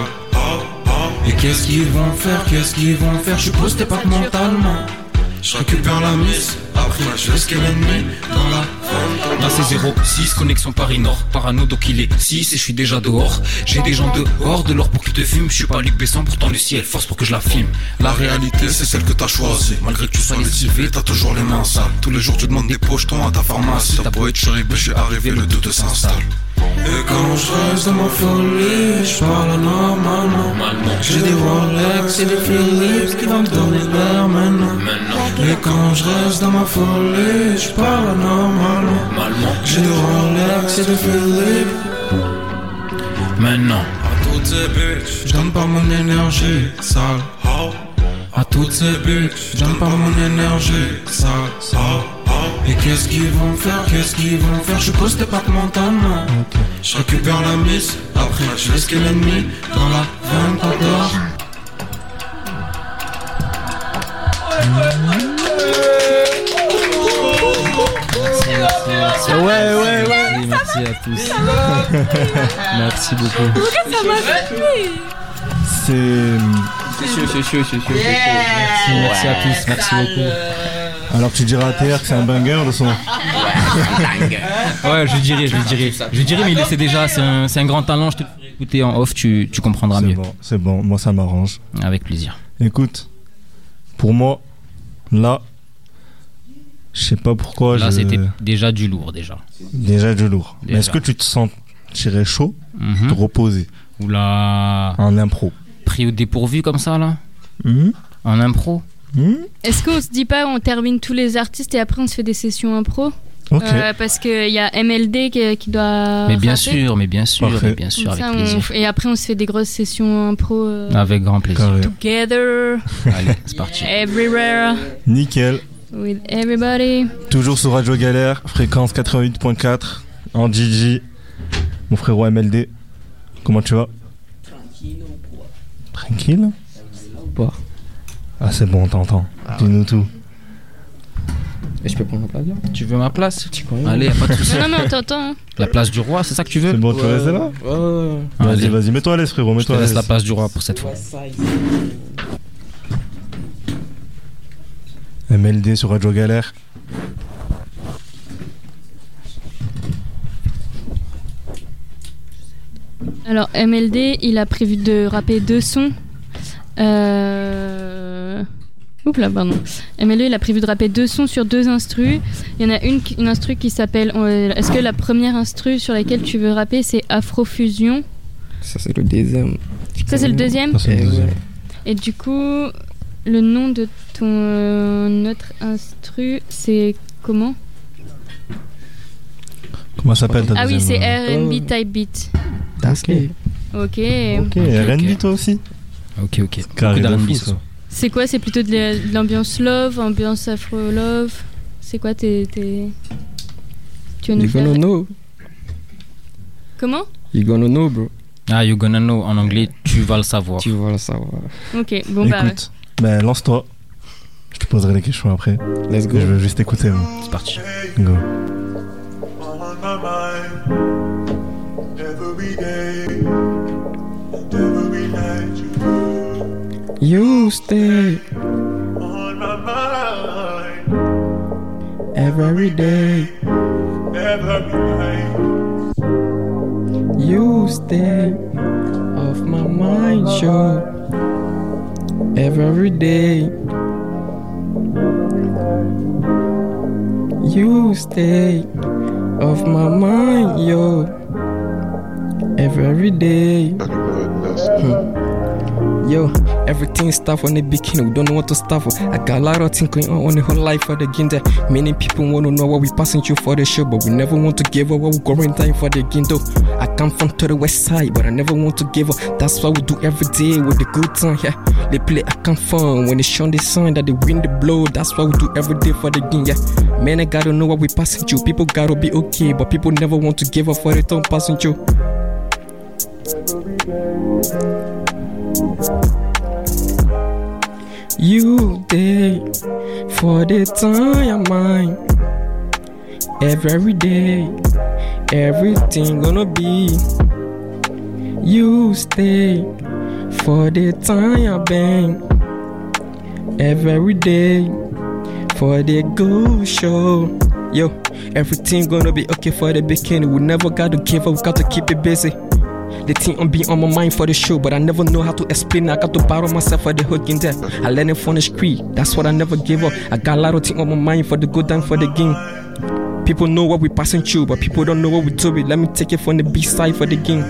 Et qu'est-ce qu'ils vont faire, qu'est-ce qu'ils vont faire, je suis posté pas mentalement. Je récupère la miss, après je risque l'ennemi dans la vente. Là c'est zéro six, connexion Paris-Nord. Parano donc il est six et je suis déjà dehors. J'ai des gens dehors, de l'or pour qu'ils te fument. Je suis pas Luc Besson, pourtant le ciel force pour que je la filme. La réalité c'est celle que t'as choisie. Malgré que tu sois lessivé, t'as toujours les mains sales. Tous les jours tu demandes des pochetons à ta pharmacie. T'as beau être chéri, je suis arrivé, le doute s'installe. Et quand je reste dans ma folie, je parle normalement. J'ai des Rolex et des Philips qui vont me donner l'air maintenant. Et quand je reste dans ma folie, je parle normalement. J'ai des Rolex et des Philips. Maintenant, à toutes ces bitches, je donne pas mon énergie sale. À toutes ces bitches, je donne pas mon énergie sale. Et qu'est-ce qu'ils vont faire, qu'est-ce qu'ils vont faire, je suis posté pas mentalement. Je récupère la miss, après je risque l'ennemi dans la vingt-quatorze. Merci, ouais, ouais, ouais. Merci à tous. Merci beaucoup. Pourquoi ça m'a fait? C'est. C'est chaud, c'est chaud, c'est chaud. Merci, merci à tous, merci beaucoup. Alors tu diras à T R que c'est un banger le son. Ouais, je dirais, je dirais. Je dirais, mais il le sait déjà, c'est un, c'est un grand talent, je te ferai écouter en off, tu, tu comprendras C'est mieux. bon, c'est bon, moi ça m'arrange. Avec plaisir. Écoute, pour moi, là, je sais pas pourquoi. Là, je... c'était déjà du lourd, déjà. Déjà du lourd. Déjà. Mais est-ce que tu te sens tiré chaud, Mm-hmm. te reposer? Oula. En impro. Pris au dépourvu comme ça, là Mmh. En impro Mmh. Est-ce qu'on se dit pas, on termine tous les artistes et après on se fait des sessions impro? Ok. Euh, parce qu'il y a M L D qui, qui doit. Mais bien rapper. sûr, mais bien sûr, Parfait. mais bien sûr, Comme avec ça, on plaisir. f- Et après on se fait des grosses sessions impro. euh, Avec grand plaisir. Carré. Together, Allez, c'est parti. everywhere, Nickel. with everybody. Toujours sur Radio Galère, fréquence quatre-vingt-huit point quatre, en Gigi. Mon frérot M L D, comment tu vas? Tranquille. Pas. Ah c'est bon, on t'entend. Dis-nous tout. Et je peux prendre la place là? Tu veux ma place? Tu connais? Allez, pas de soucis. Non, non, mais on t'entend. hein. La place du roi, c'est ça que tu veux? C'est bon, tu veux rester là? Ouais, ouais, ouais. Vas-y, Allez. vas-y, mets-toi à l'aise frérot, Je te mets-toi à laisse l'aise. la place du roi pour cette fois. M L D sur Radio Galère. Alors M L D, il a prévu de rapper deux sons. Euh... Oups là, pardon. M L D, il a prévu de rapper deux sons sur deux instrus. Il y en a une, une instru qui s'appelle... Euh, est-ce que la première instru sur laquelle tu veux rapper, c'est Afrofusion? Ça, c'est le deuxième. Ça, c'est le deuxième? Ça, c'est le deuxième. Et du coup, le nom de ton euh, autre instru, c'est comment? Comment ça s'appelle ta Ah oui, c'est deuxième, R and B euh, type beat. Ok. Ok. Ok, R and B toi aussi? Ok, ok. Carré Beaucoup de d'R and B, fou, ça. ça. C'est quoi? C'est plutôt de la- de l'ambiance love, ambiance afro love? C'est quoi tes... tes... Tu veux nous You faire... gonna know. Comment? You gonna know, bro. Ah, you gonna know en anglais, tu vas le savoir. Tu vas le savoir. Ok, bon bah... Écoute, ben lance-toi. Je te poserai les questions après. Let's go. Je veux juste écouter. moi. C'est parti. Go. You stay every day. You stay off my mind, sure. Every day. You stay off my mind, yo. Every day. Hmm. Yo, everything start from the beginning. We don't know what to start for. I got a lot of things going on on the whole life for the ginder. Many people want to know what we passing through for the show, but we never want to give up what we going time for the gindo. I come from to the west side, but I never want to give up. That's what we do every day with the good time. Yeah, they play I come from when they show the sun that they win the blow. That's what we do every day for the game. Yeah, man, I gotta know what we passing through. People gotta be okay, but people never want to give up for the time passing through. You day for the time of mine. Every day, everything gonna be. You stay for the time of bang. Every day for the good show. Yo, everything gonna be okay for the beginning. We never gotta give up, we gotta keep it busy. The thing on be on my mind for the show, but I never know how to explain. I got to borrow myself for the hook in there. I learned it from the street, that's what I never give up. I got a lot of things on my mind for the good time for the game. People know what we passing through, but people don't know what we do. Let me take it from the B side for the game.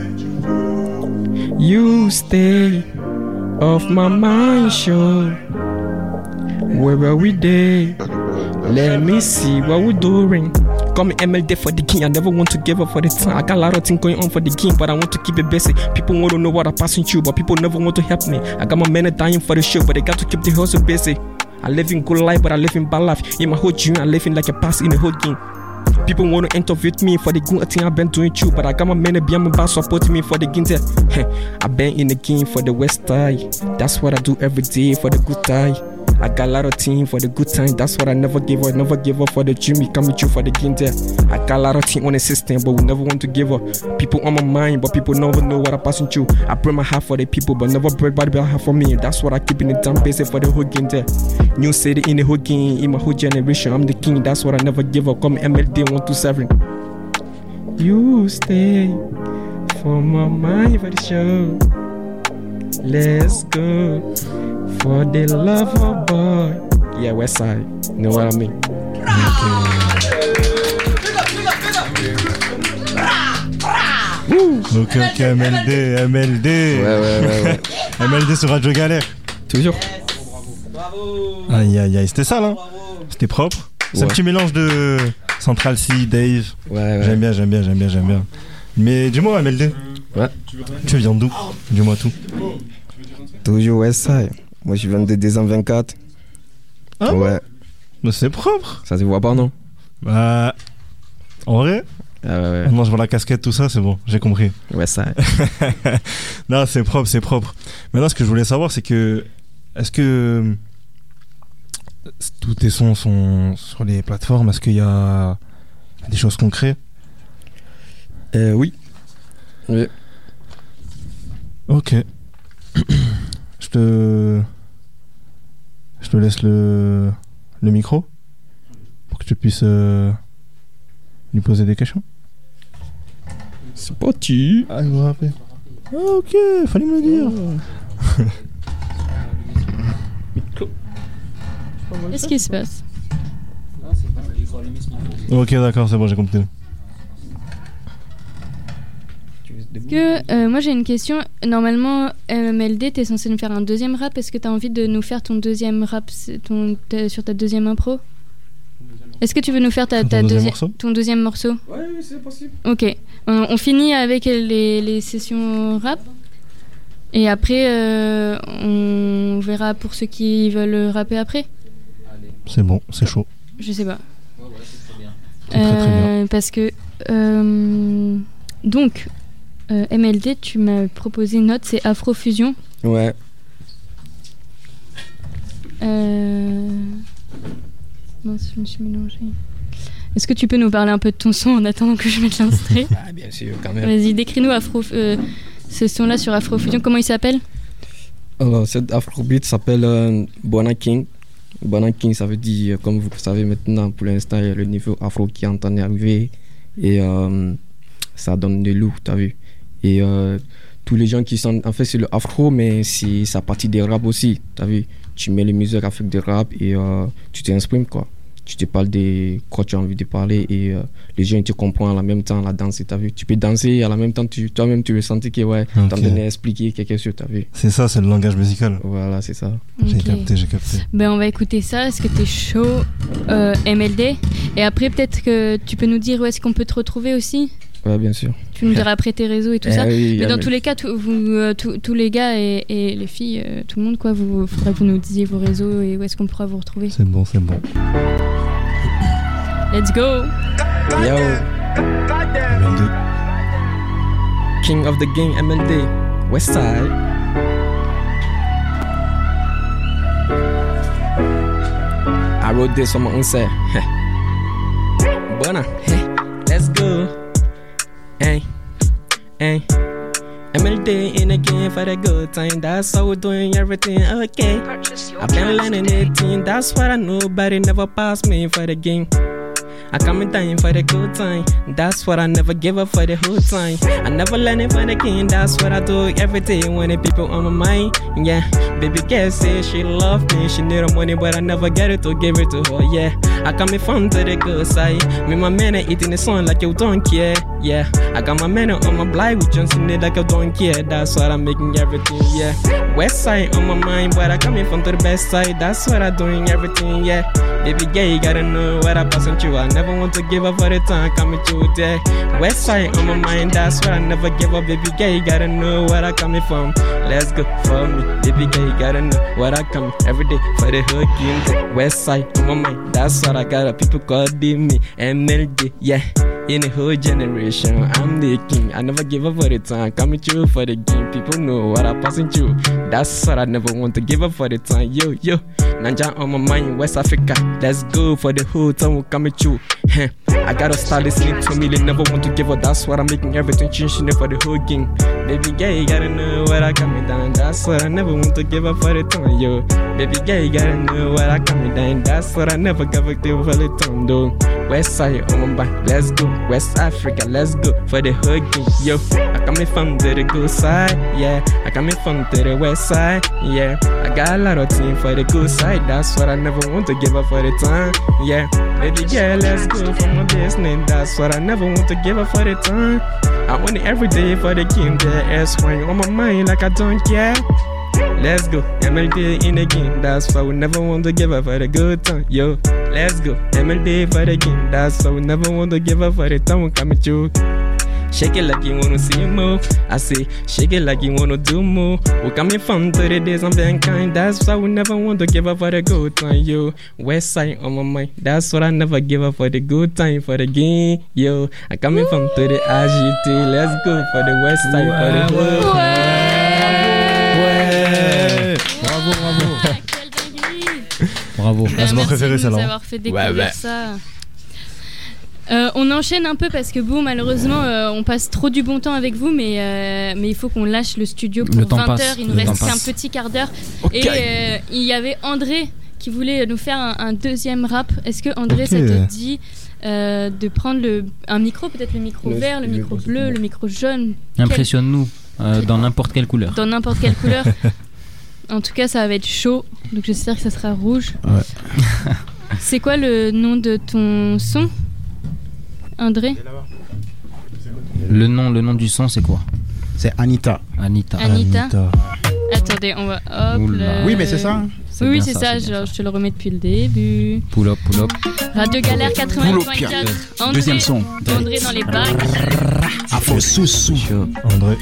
You stay off my mind, show. Where are we day? Let me see what we're doing. Call me M L D for the game. I never want to give up for the time. I got a lot of things going on for the game, but I want to keep it busy. People want to know what I'm passing through, but people never want to help me. I got my men dying for the show, but they got to keep the hustle busy. I live in good life, but I live in bad life. In my whole dream, I live in like a pass in the whole game. People want to interview me for the good thing I've been doing too, but I got my men behind my back supporting me for the game. I've been in the game for the west side. That's what I do every day for the good time. I got a lot of team for the good time. That's what I never give up. Never give up for the dream. We coming true for the game there. I got a lot of team on the system, but we never want to give up. People on my mind, but people never know what I'm passing through. I break my heart for the people, but never break body heart for me. That's what I keep in the damn busy for the whole game there. New city in the whole game, in my whole generation. I'm the king. That's what I never give up. Come M L D one two seven. You stay for my mind for the show. Let's go. For the love of boy. Yeah, west side. Know what I mean? Ok, ok, ok, M L D, M L D. Ouais, ouais, ouais, ouais. M L D sur Radio Galère. Toujours. Aïe, aïe, aïe. C'était ça, là. C'était propre. C'est Ouais. un petit mélange de Central C, Dave. Ouais, ouais. J'aime bien, j'aime bien, j'aime bien, j'aime bien. Mais dis-moi, M L D. Ouais. Tu viens d'où? Dis-moi tout. Toujours Westside. Moi, je viens de deux cent vingt-quatre. Ah ouais. Mais c'est propre. Ça se voit pas, non? Bah. En vrai? Ah ouais, ouais. Maintenant, je vois la casquette, tout ça, c'est bon, j'ai compris. Westside. Non, c'est propre, c'est propre. Maintenant, ce que je voulais savoir, c'est que. Est-ce que. Tous tes sons sont sur les plateformes? Est-ce qu'il y a des choses concrètes? Euh, oui. Oui. Ok. Je te. Je te laisse le, le micro pour que tu puisses euh, lui poser des questions. C'est parti. Ah, je vous rappelle. Ah, ok, fallait me le dire. Qu'est-ce qui se passe? Ok, d'accord, c'est bon, j'ai compris. Que euh, moi j'ai une question. Normalement, M L D, t'es censé nous faire un deuxième rap. Est-ce que t'as envie de nous faire ton deuxième rap ton, ta, sur ta deuxième impro? Est-ce que tu veux nous faire ta, ta ton, deuxième deuxi- ton deuxième morceau? Ouais, oui, c'est possible. Ok. On, on finit avec les, les sessions rap. Et après, euh, on verra pour ceux qui veulent rapper après. C'est bon, c'est chaud. Je sais pas. Ouais, ouais, c'est très bien. C'est très, très bien. Euh, parce que. Euh, donc. Euh, M L D, tu m'as proposé une note, c'est Afrofusion. Ouais. Euh... Non, je me suis mélangée. Est-ce que tu peux nous parler un peu de ton son en attendant que je mette l'instrait? Ah, bien sûr, quand même. Vas-y, décris-nous Afro, euh, ce son-là sur Afrofusion. Comment il s'appelle? Alors, cet Afrobeat s'appelle euh, Bona King. Bona King, ça veut dire, comme vous savez maintenant, pour l'instant, il y a le niveau afro qui est en train d'arriver. Et euh, ça donne de lourd, t'as vu? Et euh, tous les gens qui sont... En fait, c'est le afro, mais c'est sa partie des rap aussi, t'as vu? Tu mets les musiques avec des rap et euh, tu t'exprimes, quoi. Tu te parles de quoi tu as envie de parler et euh, les gens ils te comprennent en même temps la danse, t'as vu? Tu peux danser et en même temps, tu, toi-même, tu ressens que ouais, okay. T'en donnes à expliquer quelque chose, t'as vu? C'est ça, c'est le langage musical. Voilà, c'est ça. Okay. J'ai capté, j'ai capté. Ben, on va écouter ça. Est-ce que t'es chaud, euh, M L D? Et après, peut-être que tu peux nous dire où est-ce qu'on peut te retrouver aussi? Ouais, bien sûr. Tu nous diras après tes réseaux et tout eh ça. Oui, mais dans mais... tous les cas, tout, vous, euh, tout, tous les gars et, et les filles, euh, tout le monde, quoi, vous faudrait que vous nous disiez vos réseaux et où est-ce qu'on pourra vous retrouver. C'est bon, c'est bon. Let's go. Yo. M L D. King of the gang, M L D. Westside. I wrote this on my own set. Bona. Let's go. Hey, hey. M L D in the game for the good time. That's how we're doing everything okay. I've been learning eighteen. That's what I know. Nobody never passed me for the game. I come dying for the good time. That's what I never give up for the whole time. I never learn it for the game. That's what I do every day when the people on my mind. Yeah, baby girl say she love me. She need her money, but I never get it to give it to her. Yeah, I come from to the good side. Me my man eating the sun like you don't care. Yeah, I got my man on my blind with Johnson like I don't care. That's what I'm making everything. Yeah, west side on my mind, but I coming from to the best side. That's what I'm doing everything. Yeah, baby girl, you gotta know what I pass on you. I never want to give up for the time coming through there. West side on my mind, that's what I never give up. Baby girl, you gotta know where I coming from. Let's go for me, baby girl, you gotta know where I come every day for the hooking. West side on my mind, that's what I got. People calling me M L D, yeah. In the whole generation, I'm the king. I never give up for the time coming through for the game. People know what I'm passing through. That's what I never want to give up for the time. Yo, yo, Nanja on my mind, West Africa. Let's go for the whole time we're coming through. I gotta start listening to me. They never want to give up. That's what I'm making everything change for the whole game. Baby girl, you gotta know what I coming down. That's what I never want to give up for the time. Yo, baby girl, you gotta know what I coming down. That's what I never give up for the time. Though. West side on my back, let's go. West Africa, let's go for the hugging. Yo, I coming from to the good side, yeah. I coming from to the west side, yeah. I got a lot of team for the good side. That's what I never want to give up for the time, yeah. Baby girl, let's go for my business. That's what I never want to give up for the time. I want it every day for the game. The S one on my mind like I don't care. Let's go, M L D in the game. That's why we never want to give up for the good time. Yo, let's go, M L D for the game. That's why we never want to give up for the time we coming through. Shake it like you wanna see it move. I say, shake it like you wanna do more. We coming from thirty days, I'm being kind. That's why we never want to give up for the good time. Yo, west side on my mind. That's what I never give up for the good time, for the game. Yo, I coming from thirty A G T. Let's go for the west side, ouais, for the good time. Ouais. Bravo, bravo. Bravo. Ben, c'est mon préféré, ça. Merci de nous là. avoir fait découvrir ouais, ouais. ça. Euh, on enchaîne un peu parce que bon, malheureusement, euh, on passe trop du bon temps avec vous, mais euh, mais il faut qu'on lâche le studio pour vingt heures. Il nous reste qu'un petit quart d'heure. Okay. Et euh, il y avait André qui voulait nous faire un, un deuxième rap. Est-ce que André, okay. ça te dit euh, de prendre le, un micro, peut-être le micro le, vert, le, le micro bleu, le micro jaune? Impressionne-nous. Euh, dans n'importe quelle couleur. Dans n'importe quelle couleur. En tout cas, ça va être chaud, donc j'espère que ça sera rouge. Ouais. C'est quoi le nom de ton son, André? Le nom, le nom du son, c'est quoi? C'est Anita. Anita. Anita. Attendez, on va. Hop. Le... Oui, mais c'est ça. C'est oui, c'est ça. ça je, je te le remets depuis le début. Pull up, pull up. Radio Galère quatre-vingt-huit point quatre. André, deuxième son. André dans les bacs. Afro sous sous. André.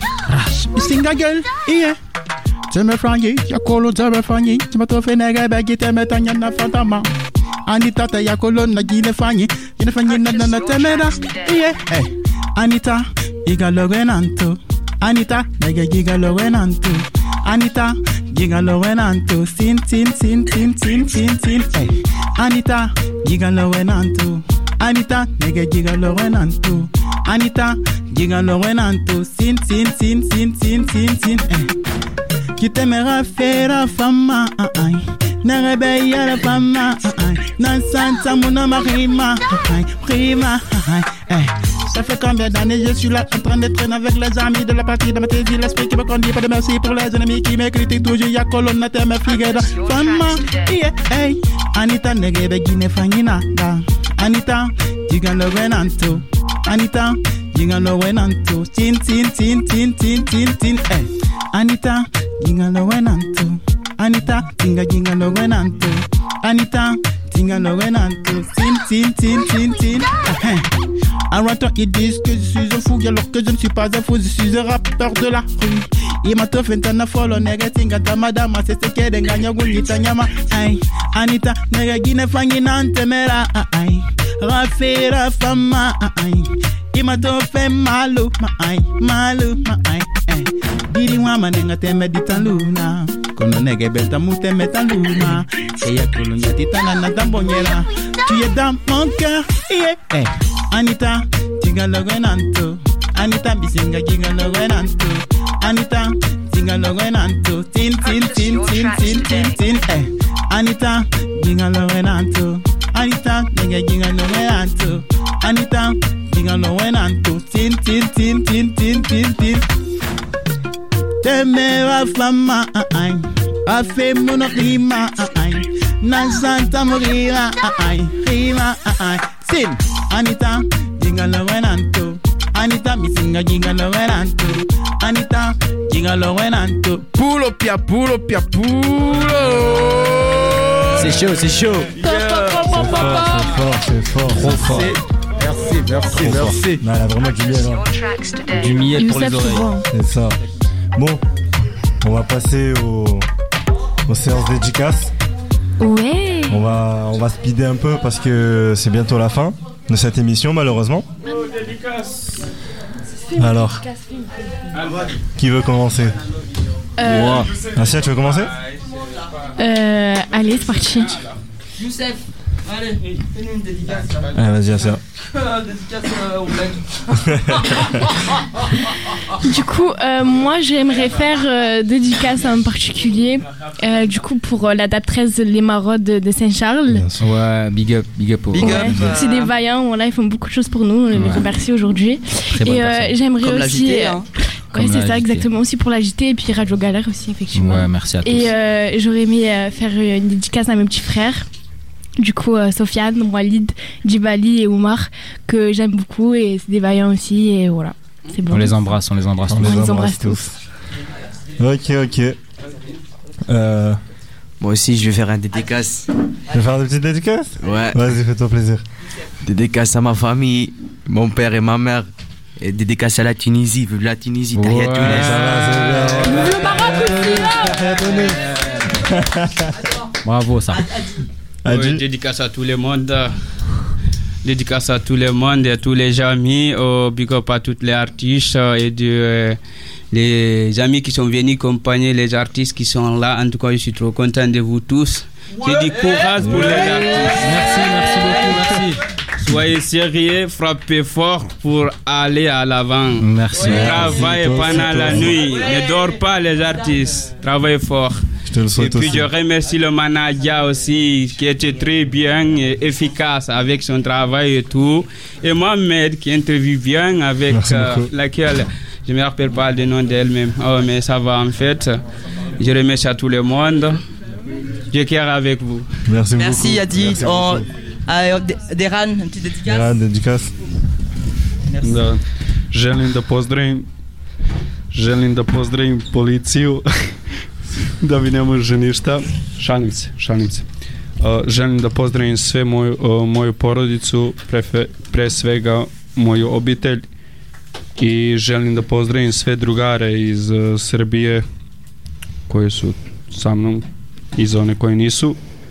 Singa girl, yeah. Tu me frangi, yakolo tu me frangi. Tu me to fenega bagi te metanya na fatama. Anita te yakolo na gine fanyi. Gine fanyi na na na temera. Yeah. Hey. Anita, iga lowenanto. Anita, nega giga lowenanto. Anita, giga lowenanto. Sin sin sin sin sin sin sin. Hey. Anita, giga lowenanto. Anita, nega giga lowenanto. Anita, giga lowenanto. Sin sin sin sin sin sin sin. Hey. Qui t'aimera faire la femme, ay. Ne réveille la femme, ay. Nan santa mon marima, ay. Prima, ay. Ça fait combien d'années je suis là en train de traîner avec les amis de la partie de ma thèse, l'esprit qui me conduit, pas de merci pour les ennemis qui me critiquent toujours, y'a colonne à terre, me figure femme, yeah, hey. Anita nege de Guinée fangina, da. Anita, diga lo venanto. Anita, diga lo venanto. Tin tin tin tin tin tin tin, hey. Anita, diga lo venanto. Anita, tinga diga lo venanto. Anita, tinga lo venanto. Tin tin tin tin tin, hey. Arrêtons, ils disent que je suis un fou, alors que je ne suis pas un fou, je suis un rappeur de la rue. Il m'a tout fait un follow, nega tinga tamadama, c'est ce qu'est d'engagner Gulita Nyama. Aïe, Anita, nega guine fanginante mera, aïe, Rafira fama, aïe, il m'a tout fait malou, ma aïe, malou, ma aïe, aïe. Diri wama nenga teme ditan luna, kono nega belta mute metan luna, et y'a kolonya titana na tambonyera, tu es dans mon cœur, yeah, hey. Anita, tinga logenanto. Anita, bisinga ginga logenanto. Anita, tinga logenanto. Tin, tin, tin, tin, tin, tin, tin, eh. Anita, ginga logenanto. Anita, nega ginga logenanto. Anita, ginga logenanto. Tin, tin, tin, tin, tin, tin, tin. Teme wa fama, ay. Afe mono rima, ay. Nan santa morira, ay. Rima, ay. Sin, Anita, jinga lo wenanto. Anita, mi singa jinga lo wenanto. Anita, jinga lo wenanto. Pulo pia, pulo pia, pulo. C'est chaud, c'est chaud. C'est fort, c'est fort, trop fort. Merci, merci, trop merci. Non, elle a vraiment du miel. Hein. Du miel pour les oreilles. C'est ça. Bon, on va passer au, aux séances dédicaces. Ouais. On va, on va speeder un peu parce que c'est bientôt la fin de cette émission, malheureusement. Alors, qui veut commencer? euh... Asia, tu veux commencer? euh, Allez, c'est parti. Youssef, allez, fais-nous une dédicace. Allez, vas-y, Asia. Dédicace euh, au bled. Du coup, euh, moi j'aimerais faire euh, dédicace en particulier. Euh, du coup, pour euh, l'adaptrice Les Maraudes de, de Saint-Charles. Ouais, big up, big up. Big ouais, up. C'est des vaillants, voilà, ils font beaucoup de choses pour nous. On les ouais. remercie aujourd'hui. Et euh, j'aimerais Comme aussi. La J T, hein. Ouais, c'est ça, exactement. Aussi pour la J T et puis Radio Galère aussi, effectivement. Ouais, merci à tous. Et euh, j'aurais aimé euh, faire une dédicace à mes petits frères. Du coup, euh, Sofiane, Walid, Djibali et Oumar, que j'aime beaucoup et c'est des vaillants aussi. Et voilà, c'est bon. On les embrasse, on les embrasse on tous. Les on les embrasse, embrasse tous. Ok, ok. Euh... Moi aussi, je vais faire un dédicace. Tu veux faire des petites dédicaces? Ouais. Vas-y, fais-toi plaisir. Dédicace à ma famille, mon père et ma mère. Et dédicace à la Tunisie, vive la Tunisie, Tahia Tunis. Le Maroc aussi, bravo, ça. Oui, dédicace à tout le monde. Dédicace à tout le monde et à tous les amis. Oh, big up à tous les artistes et de, euh, les amis qui sont venus accompagner les artistes qui sont là. En tout cas, je suis trop content de vous tous. Ouais. J'ai du courage pour ouais. les artistes. Merci, merci beaucoup, merci. Soyez sérieux, frappez fort pour aller à l'avant. Merci. Travaillez pendant la nuit. Ne dors pas les artistes. Travaillez fort. Je te le souhaite et puis aussi. je remercie le manager aussi qui était très bien et efficace avec son travail et tout. Et Mohamed qui interviewe bien avec euh, laquelle Je me rappelle pas le nom d'elle-même. Oh, mais ça va en fait. Je remercie à tout le monde. Je cœur avec vous. Merci, Merci beaucoup. Adi. Merci On... beaucoup. Euh, Deran, une petite dédicace. Deran, dédicace. Merci. Da, želim da pozdravim želim da pozdravim policiju da mi ne može ništa. Šalim se, šalim se. Uh, želim da pozdravim sve moju, uh, moju porodicu, pre, pre svega moju obitelj i želim da pozdravim sve drugare iz uh, Srbije koji su sa mnom i za one koji nisu.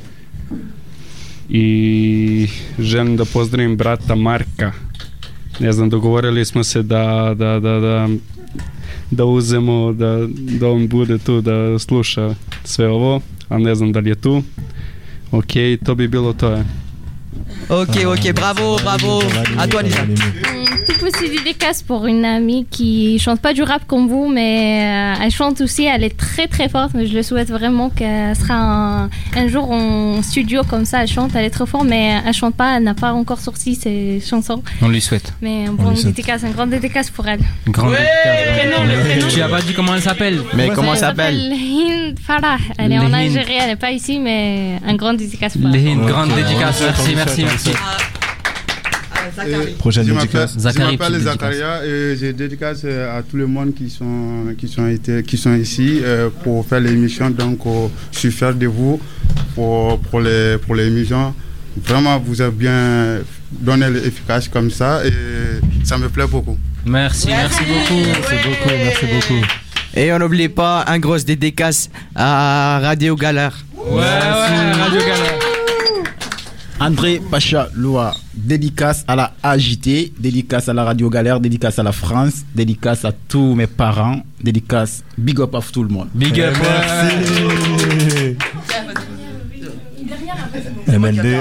I želim da pozdravim brata Marka. Ne znam, dogovorili smo se da da, da, da, da uzemo, da, da on bude tu da sluša sve ovo, a ne znam da li je tu. Ok, to bi bilo to je. Ok, ok, bravo, bravo. À toi, Lisa. Tout petit dédicace pour une amie qui chante pas du rap comme vous, mais euh, elle chante aussi, elle est très très forte, mais je le souhaite vraiment qu'elle sera un, un jour en studio comme ça, elle chante, elle est trop forte, mais elle chante pas, elle n'a pas encore sorti ses chansons. On lui souhaite. Mais un bon dédicace, un grand dédicace pour elle. Une grande Ouais, dédicace. le prénom, le prénom. Tu as pas dit comment elle s'appelle? Mais comment elle Elle s'appelle? Hind Farah, elle est en Hind. Algérie, elle n'est pas ici, mais un grand dédicace pour elle. Une grande dédicace. Merci, merci, merci. Prochaine je dédicace. m'appelle, je m'appelle Zakaria et je dédicace à tout le monde qui sont, qui sont, été, qui sont ici euh, pour faire l'émission. Donc, euh, je suis fier de vous pour, pour, les, pour l'émission. Vraiment, vous avez bien donné l'efficace comme ça et ça me plaît beaucoup. Merci, merci beaucoup. Merci beaucoup, merci beaucoup. Et on n'oublie pas un gros dédicace à Radio Galère. Ouais, ouais, Radio Galère. André Pacha Loa, dédicace à la A J T, dédicace à la Radio Galère, dédicace à la France, dédicace à tous mes parents, dédicace big up à tout le monde. Big up, merci. M L D.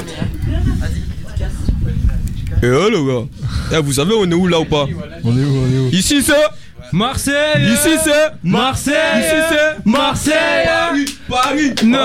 Eh oh les gars, eh, vous savez on est où là ou pas? On est où, on est où? Ici c'est Marseille. Ici c'est Marseille. Ici c'est Marseille. Paris. Paris. Non.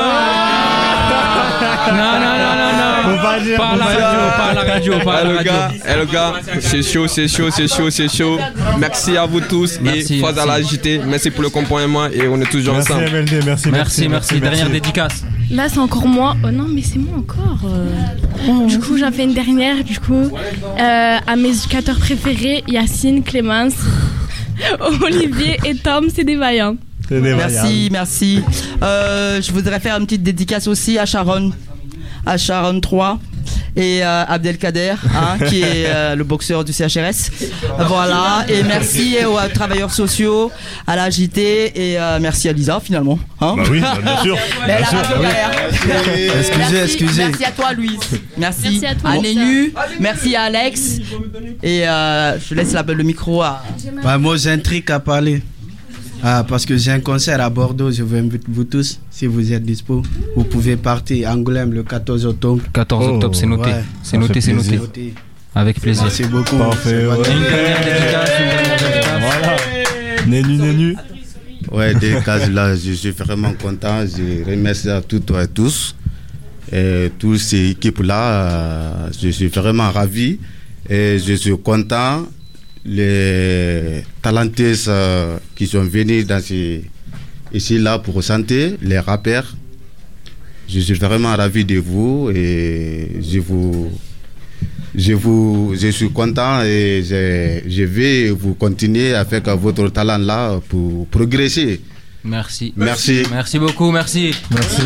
Non, non, non, non, non. Faut pas dire, Par faut la pas radio, dire. par la radio, par Eh la le radio. gars, eh le gars, c'est chaud, c'est chaud, c'est chaud, c'est chaud. Merci à vous tous Merci, et phase à merci. la J T. Merci pour le accompagnement et on est toujours Merci ensemble. M L D, merci, Merci, merci. Dernière dédicace. Là, c'est encore moi. Oh non, mais c'est moi encore. euh. Du coup, j'en fais une dernière. Du coup, euh, à mes éducateurs préférés, Yacine, Clémence, Olivier et Tom, c'est des vaillants. Merci, merci. Euh, je voudrais faire une petite dédicace aussi à Sharon, à Sharon trois et euh, Abdelkader, hein, qui est euh, le boxeur du C H R S. Voilà, et merci aux euh, travailleurs sociaux, à la J T et euh, merci à Lisa finalement. Hein. Bah oui, bah bien sûr. Mais Bien la sûr, Radio bah oui. Galère. Excusez, Merci, excusez. Merci à toi Louise. Merci, Merci à toi, à Lisa. Nénu. Merci à Alex. Et euh, je laisse la, le micro à. Bah, moi, j'ai un truc à parler. Ah, parce que j'ai un concert à Bordeaux. Je vous invite vous tous, si vous êtes dispo. Vous pouvez partir à Angoulême le quatorze octobre. quatorze octobre, c'est noté. Ouais. C'est noté, c'est noté. Avec plaisir. Merci beaucoup. Parfait. Ouais. Une dernière dédicace, une dernière dédicace. Voilà. Nénu, Nénu. Ouais, des cas là, je suis vraiment content. Je remercie à toutes et tous. Et toutes ces équipes-là, je suis vraiment ravi. Et je suis content. Les talentueuses euh, qui sont venus dans ces, ici là pour chanter, les rappeurs. Je suis vraiment ravi de vous et je vous, je vous, je suis content et je, je vais vous continuer avec votre talent là pour progresser. Merci. Merci. Merci beaucoup, merci. Merci.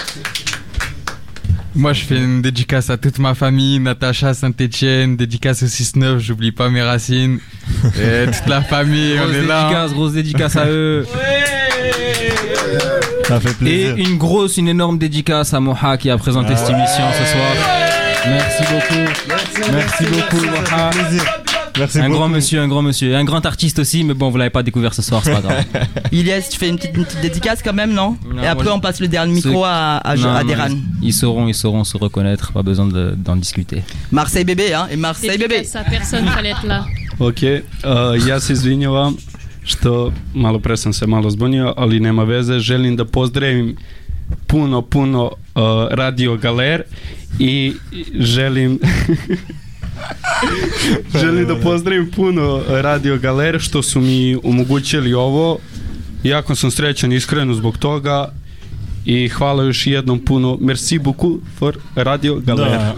Moi, je fais une dédicace à toute ma famille, Natacha, Saint-Etienne, dédicace au six neuf, j'oublie pas mes racines. Et toute la famille, on Grosse est là. dédicace, grosse dédicace à eux. Ça fait plaisir. Et une grosse, une énorme dédicace à Moha qui a présenté cette émission ce soir. Merci beaucoup. Merci beaucoup, Moha. Merci un beaucoup. grand monsieur, un grand monsieur. Et un grand artiste aussi, mais bon, vous l'avez pas découvert ce soir, c'est pas grave. Ilyes, tu fais une petite, une petite dédicace quand même, non, Non, et après, moi, on passe le dernier micro ceux- à, à, Non, à non, Deran. ils, ils sauront, ils sauront se reconnaître, pas besoin de- d'en discuter. Marseille bébé, hein, et Marseille bébé. Ça, personne fallait être là. Ok, uh, ja se izvinjavam što malo pre sam se malo zbunio, ali nema veze. Želim da pozdravim puno, puno uh, Radio Galer i želim Želim da pozdravim puno Radio Galere što su mi omogućili ovo. Jako sam srećan iskreno zbog toga i hvala još jednom puno. Merci beaucoup for Radio Galere. Da.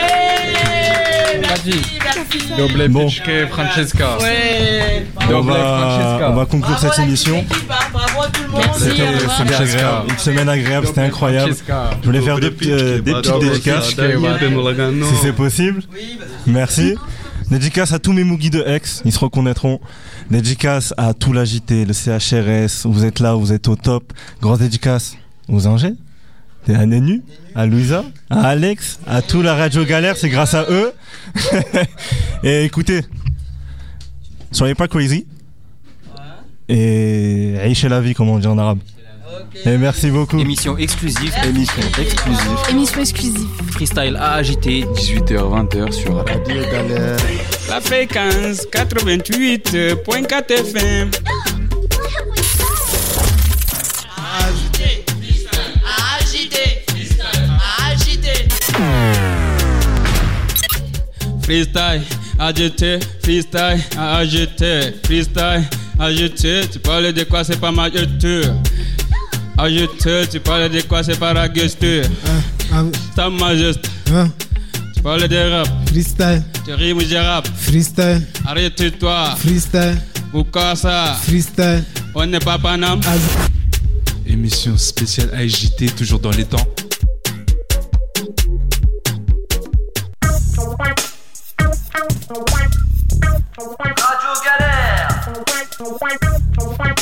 Doble Bon. pičke, Francesca. On Doble va, Francesca. on va conclure cette émission. C'était c'était agréable. Une semaine agréable, c'était incroyable. Je voulais faire deux, petits, euh, des petites dédicaces, si c'est possible. Merci. Dédicace à tous mes Mougis de Aix, ils se reconnaîtront. Dédicace à tout l'A J T, le C H R S, vous êtes là, vous êtes au top. Grosse dédicace aux Angers, à Nénu, à Louisa, à Alex, à tout la Radio Galère, c'est grâce à eux. Et écoutez, soyez pas crazy. Et aïchez la vie, comme on dit en arabe. Et merci beaucoup. Émission exclusive. Émission exclusive. Émission exclusive. Freestyle A A J T. dix-huit heures vingt heures sur Radio Galère. La fréquence quatre-vingt-huit virgule quatre F M. Freestyle, A G T, freestyle, A G T, freestyle, A G T, tu parles de quoi, c'est pas ma gesture. A G T, tu parles de quoi, c'est pas la gesture. Ta majesté, tu parles de rap. Freestyle, tu rimes, je rap. Freestyle, arrête-toi. Freestyle, pourquoi ça? Freestyle, on n'est pas Paname. Émission spéciale A J T, toujours dans les temps. Radio Galère.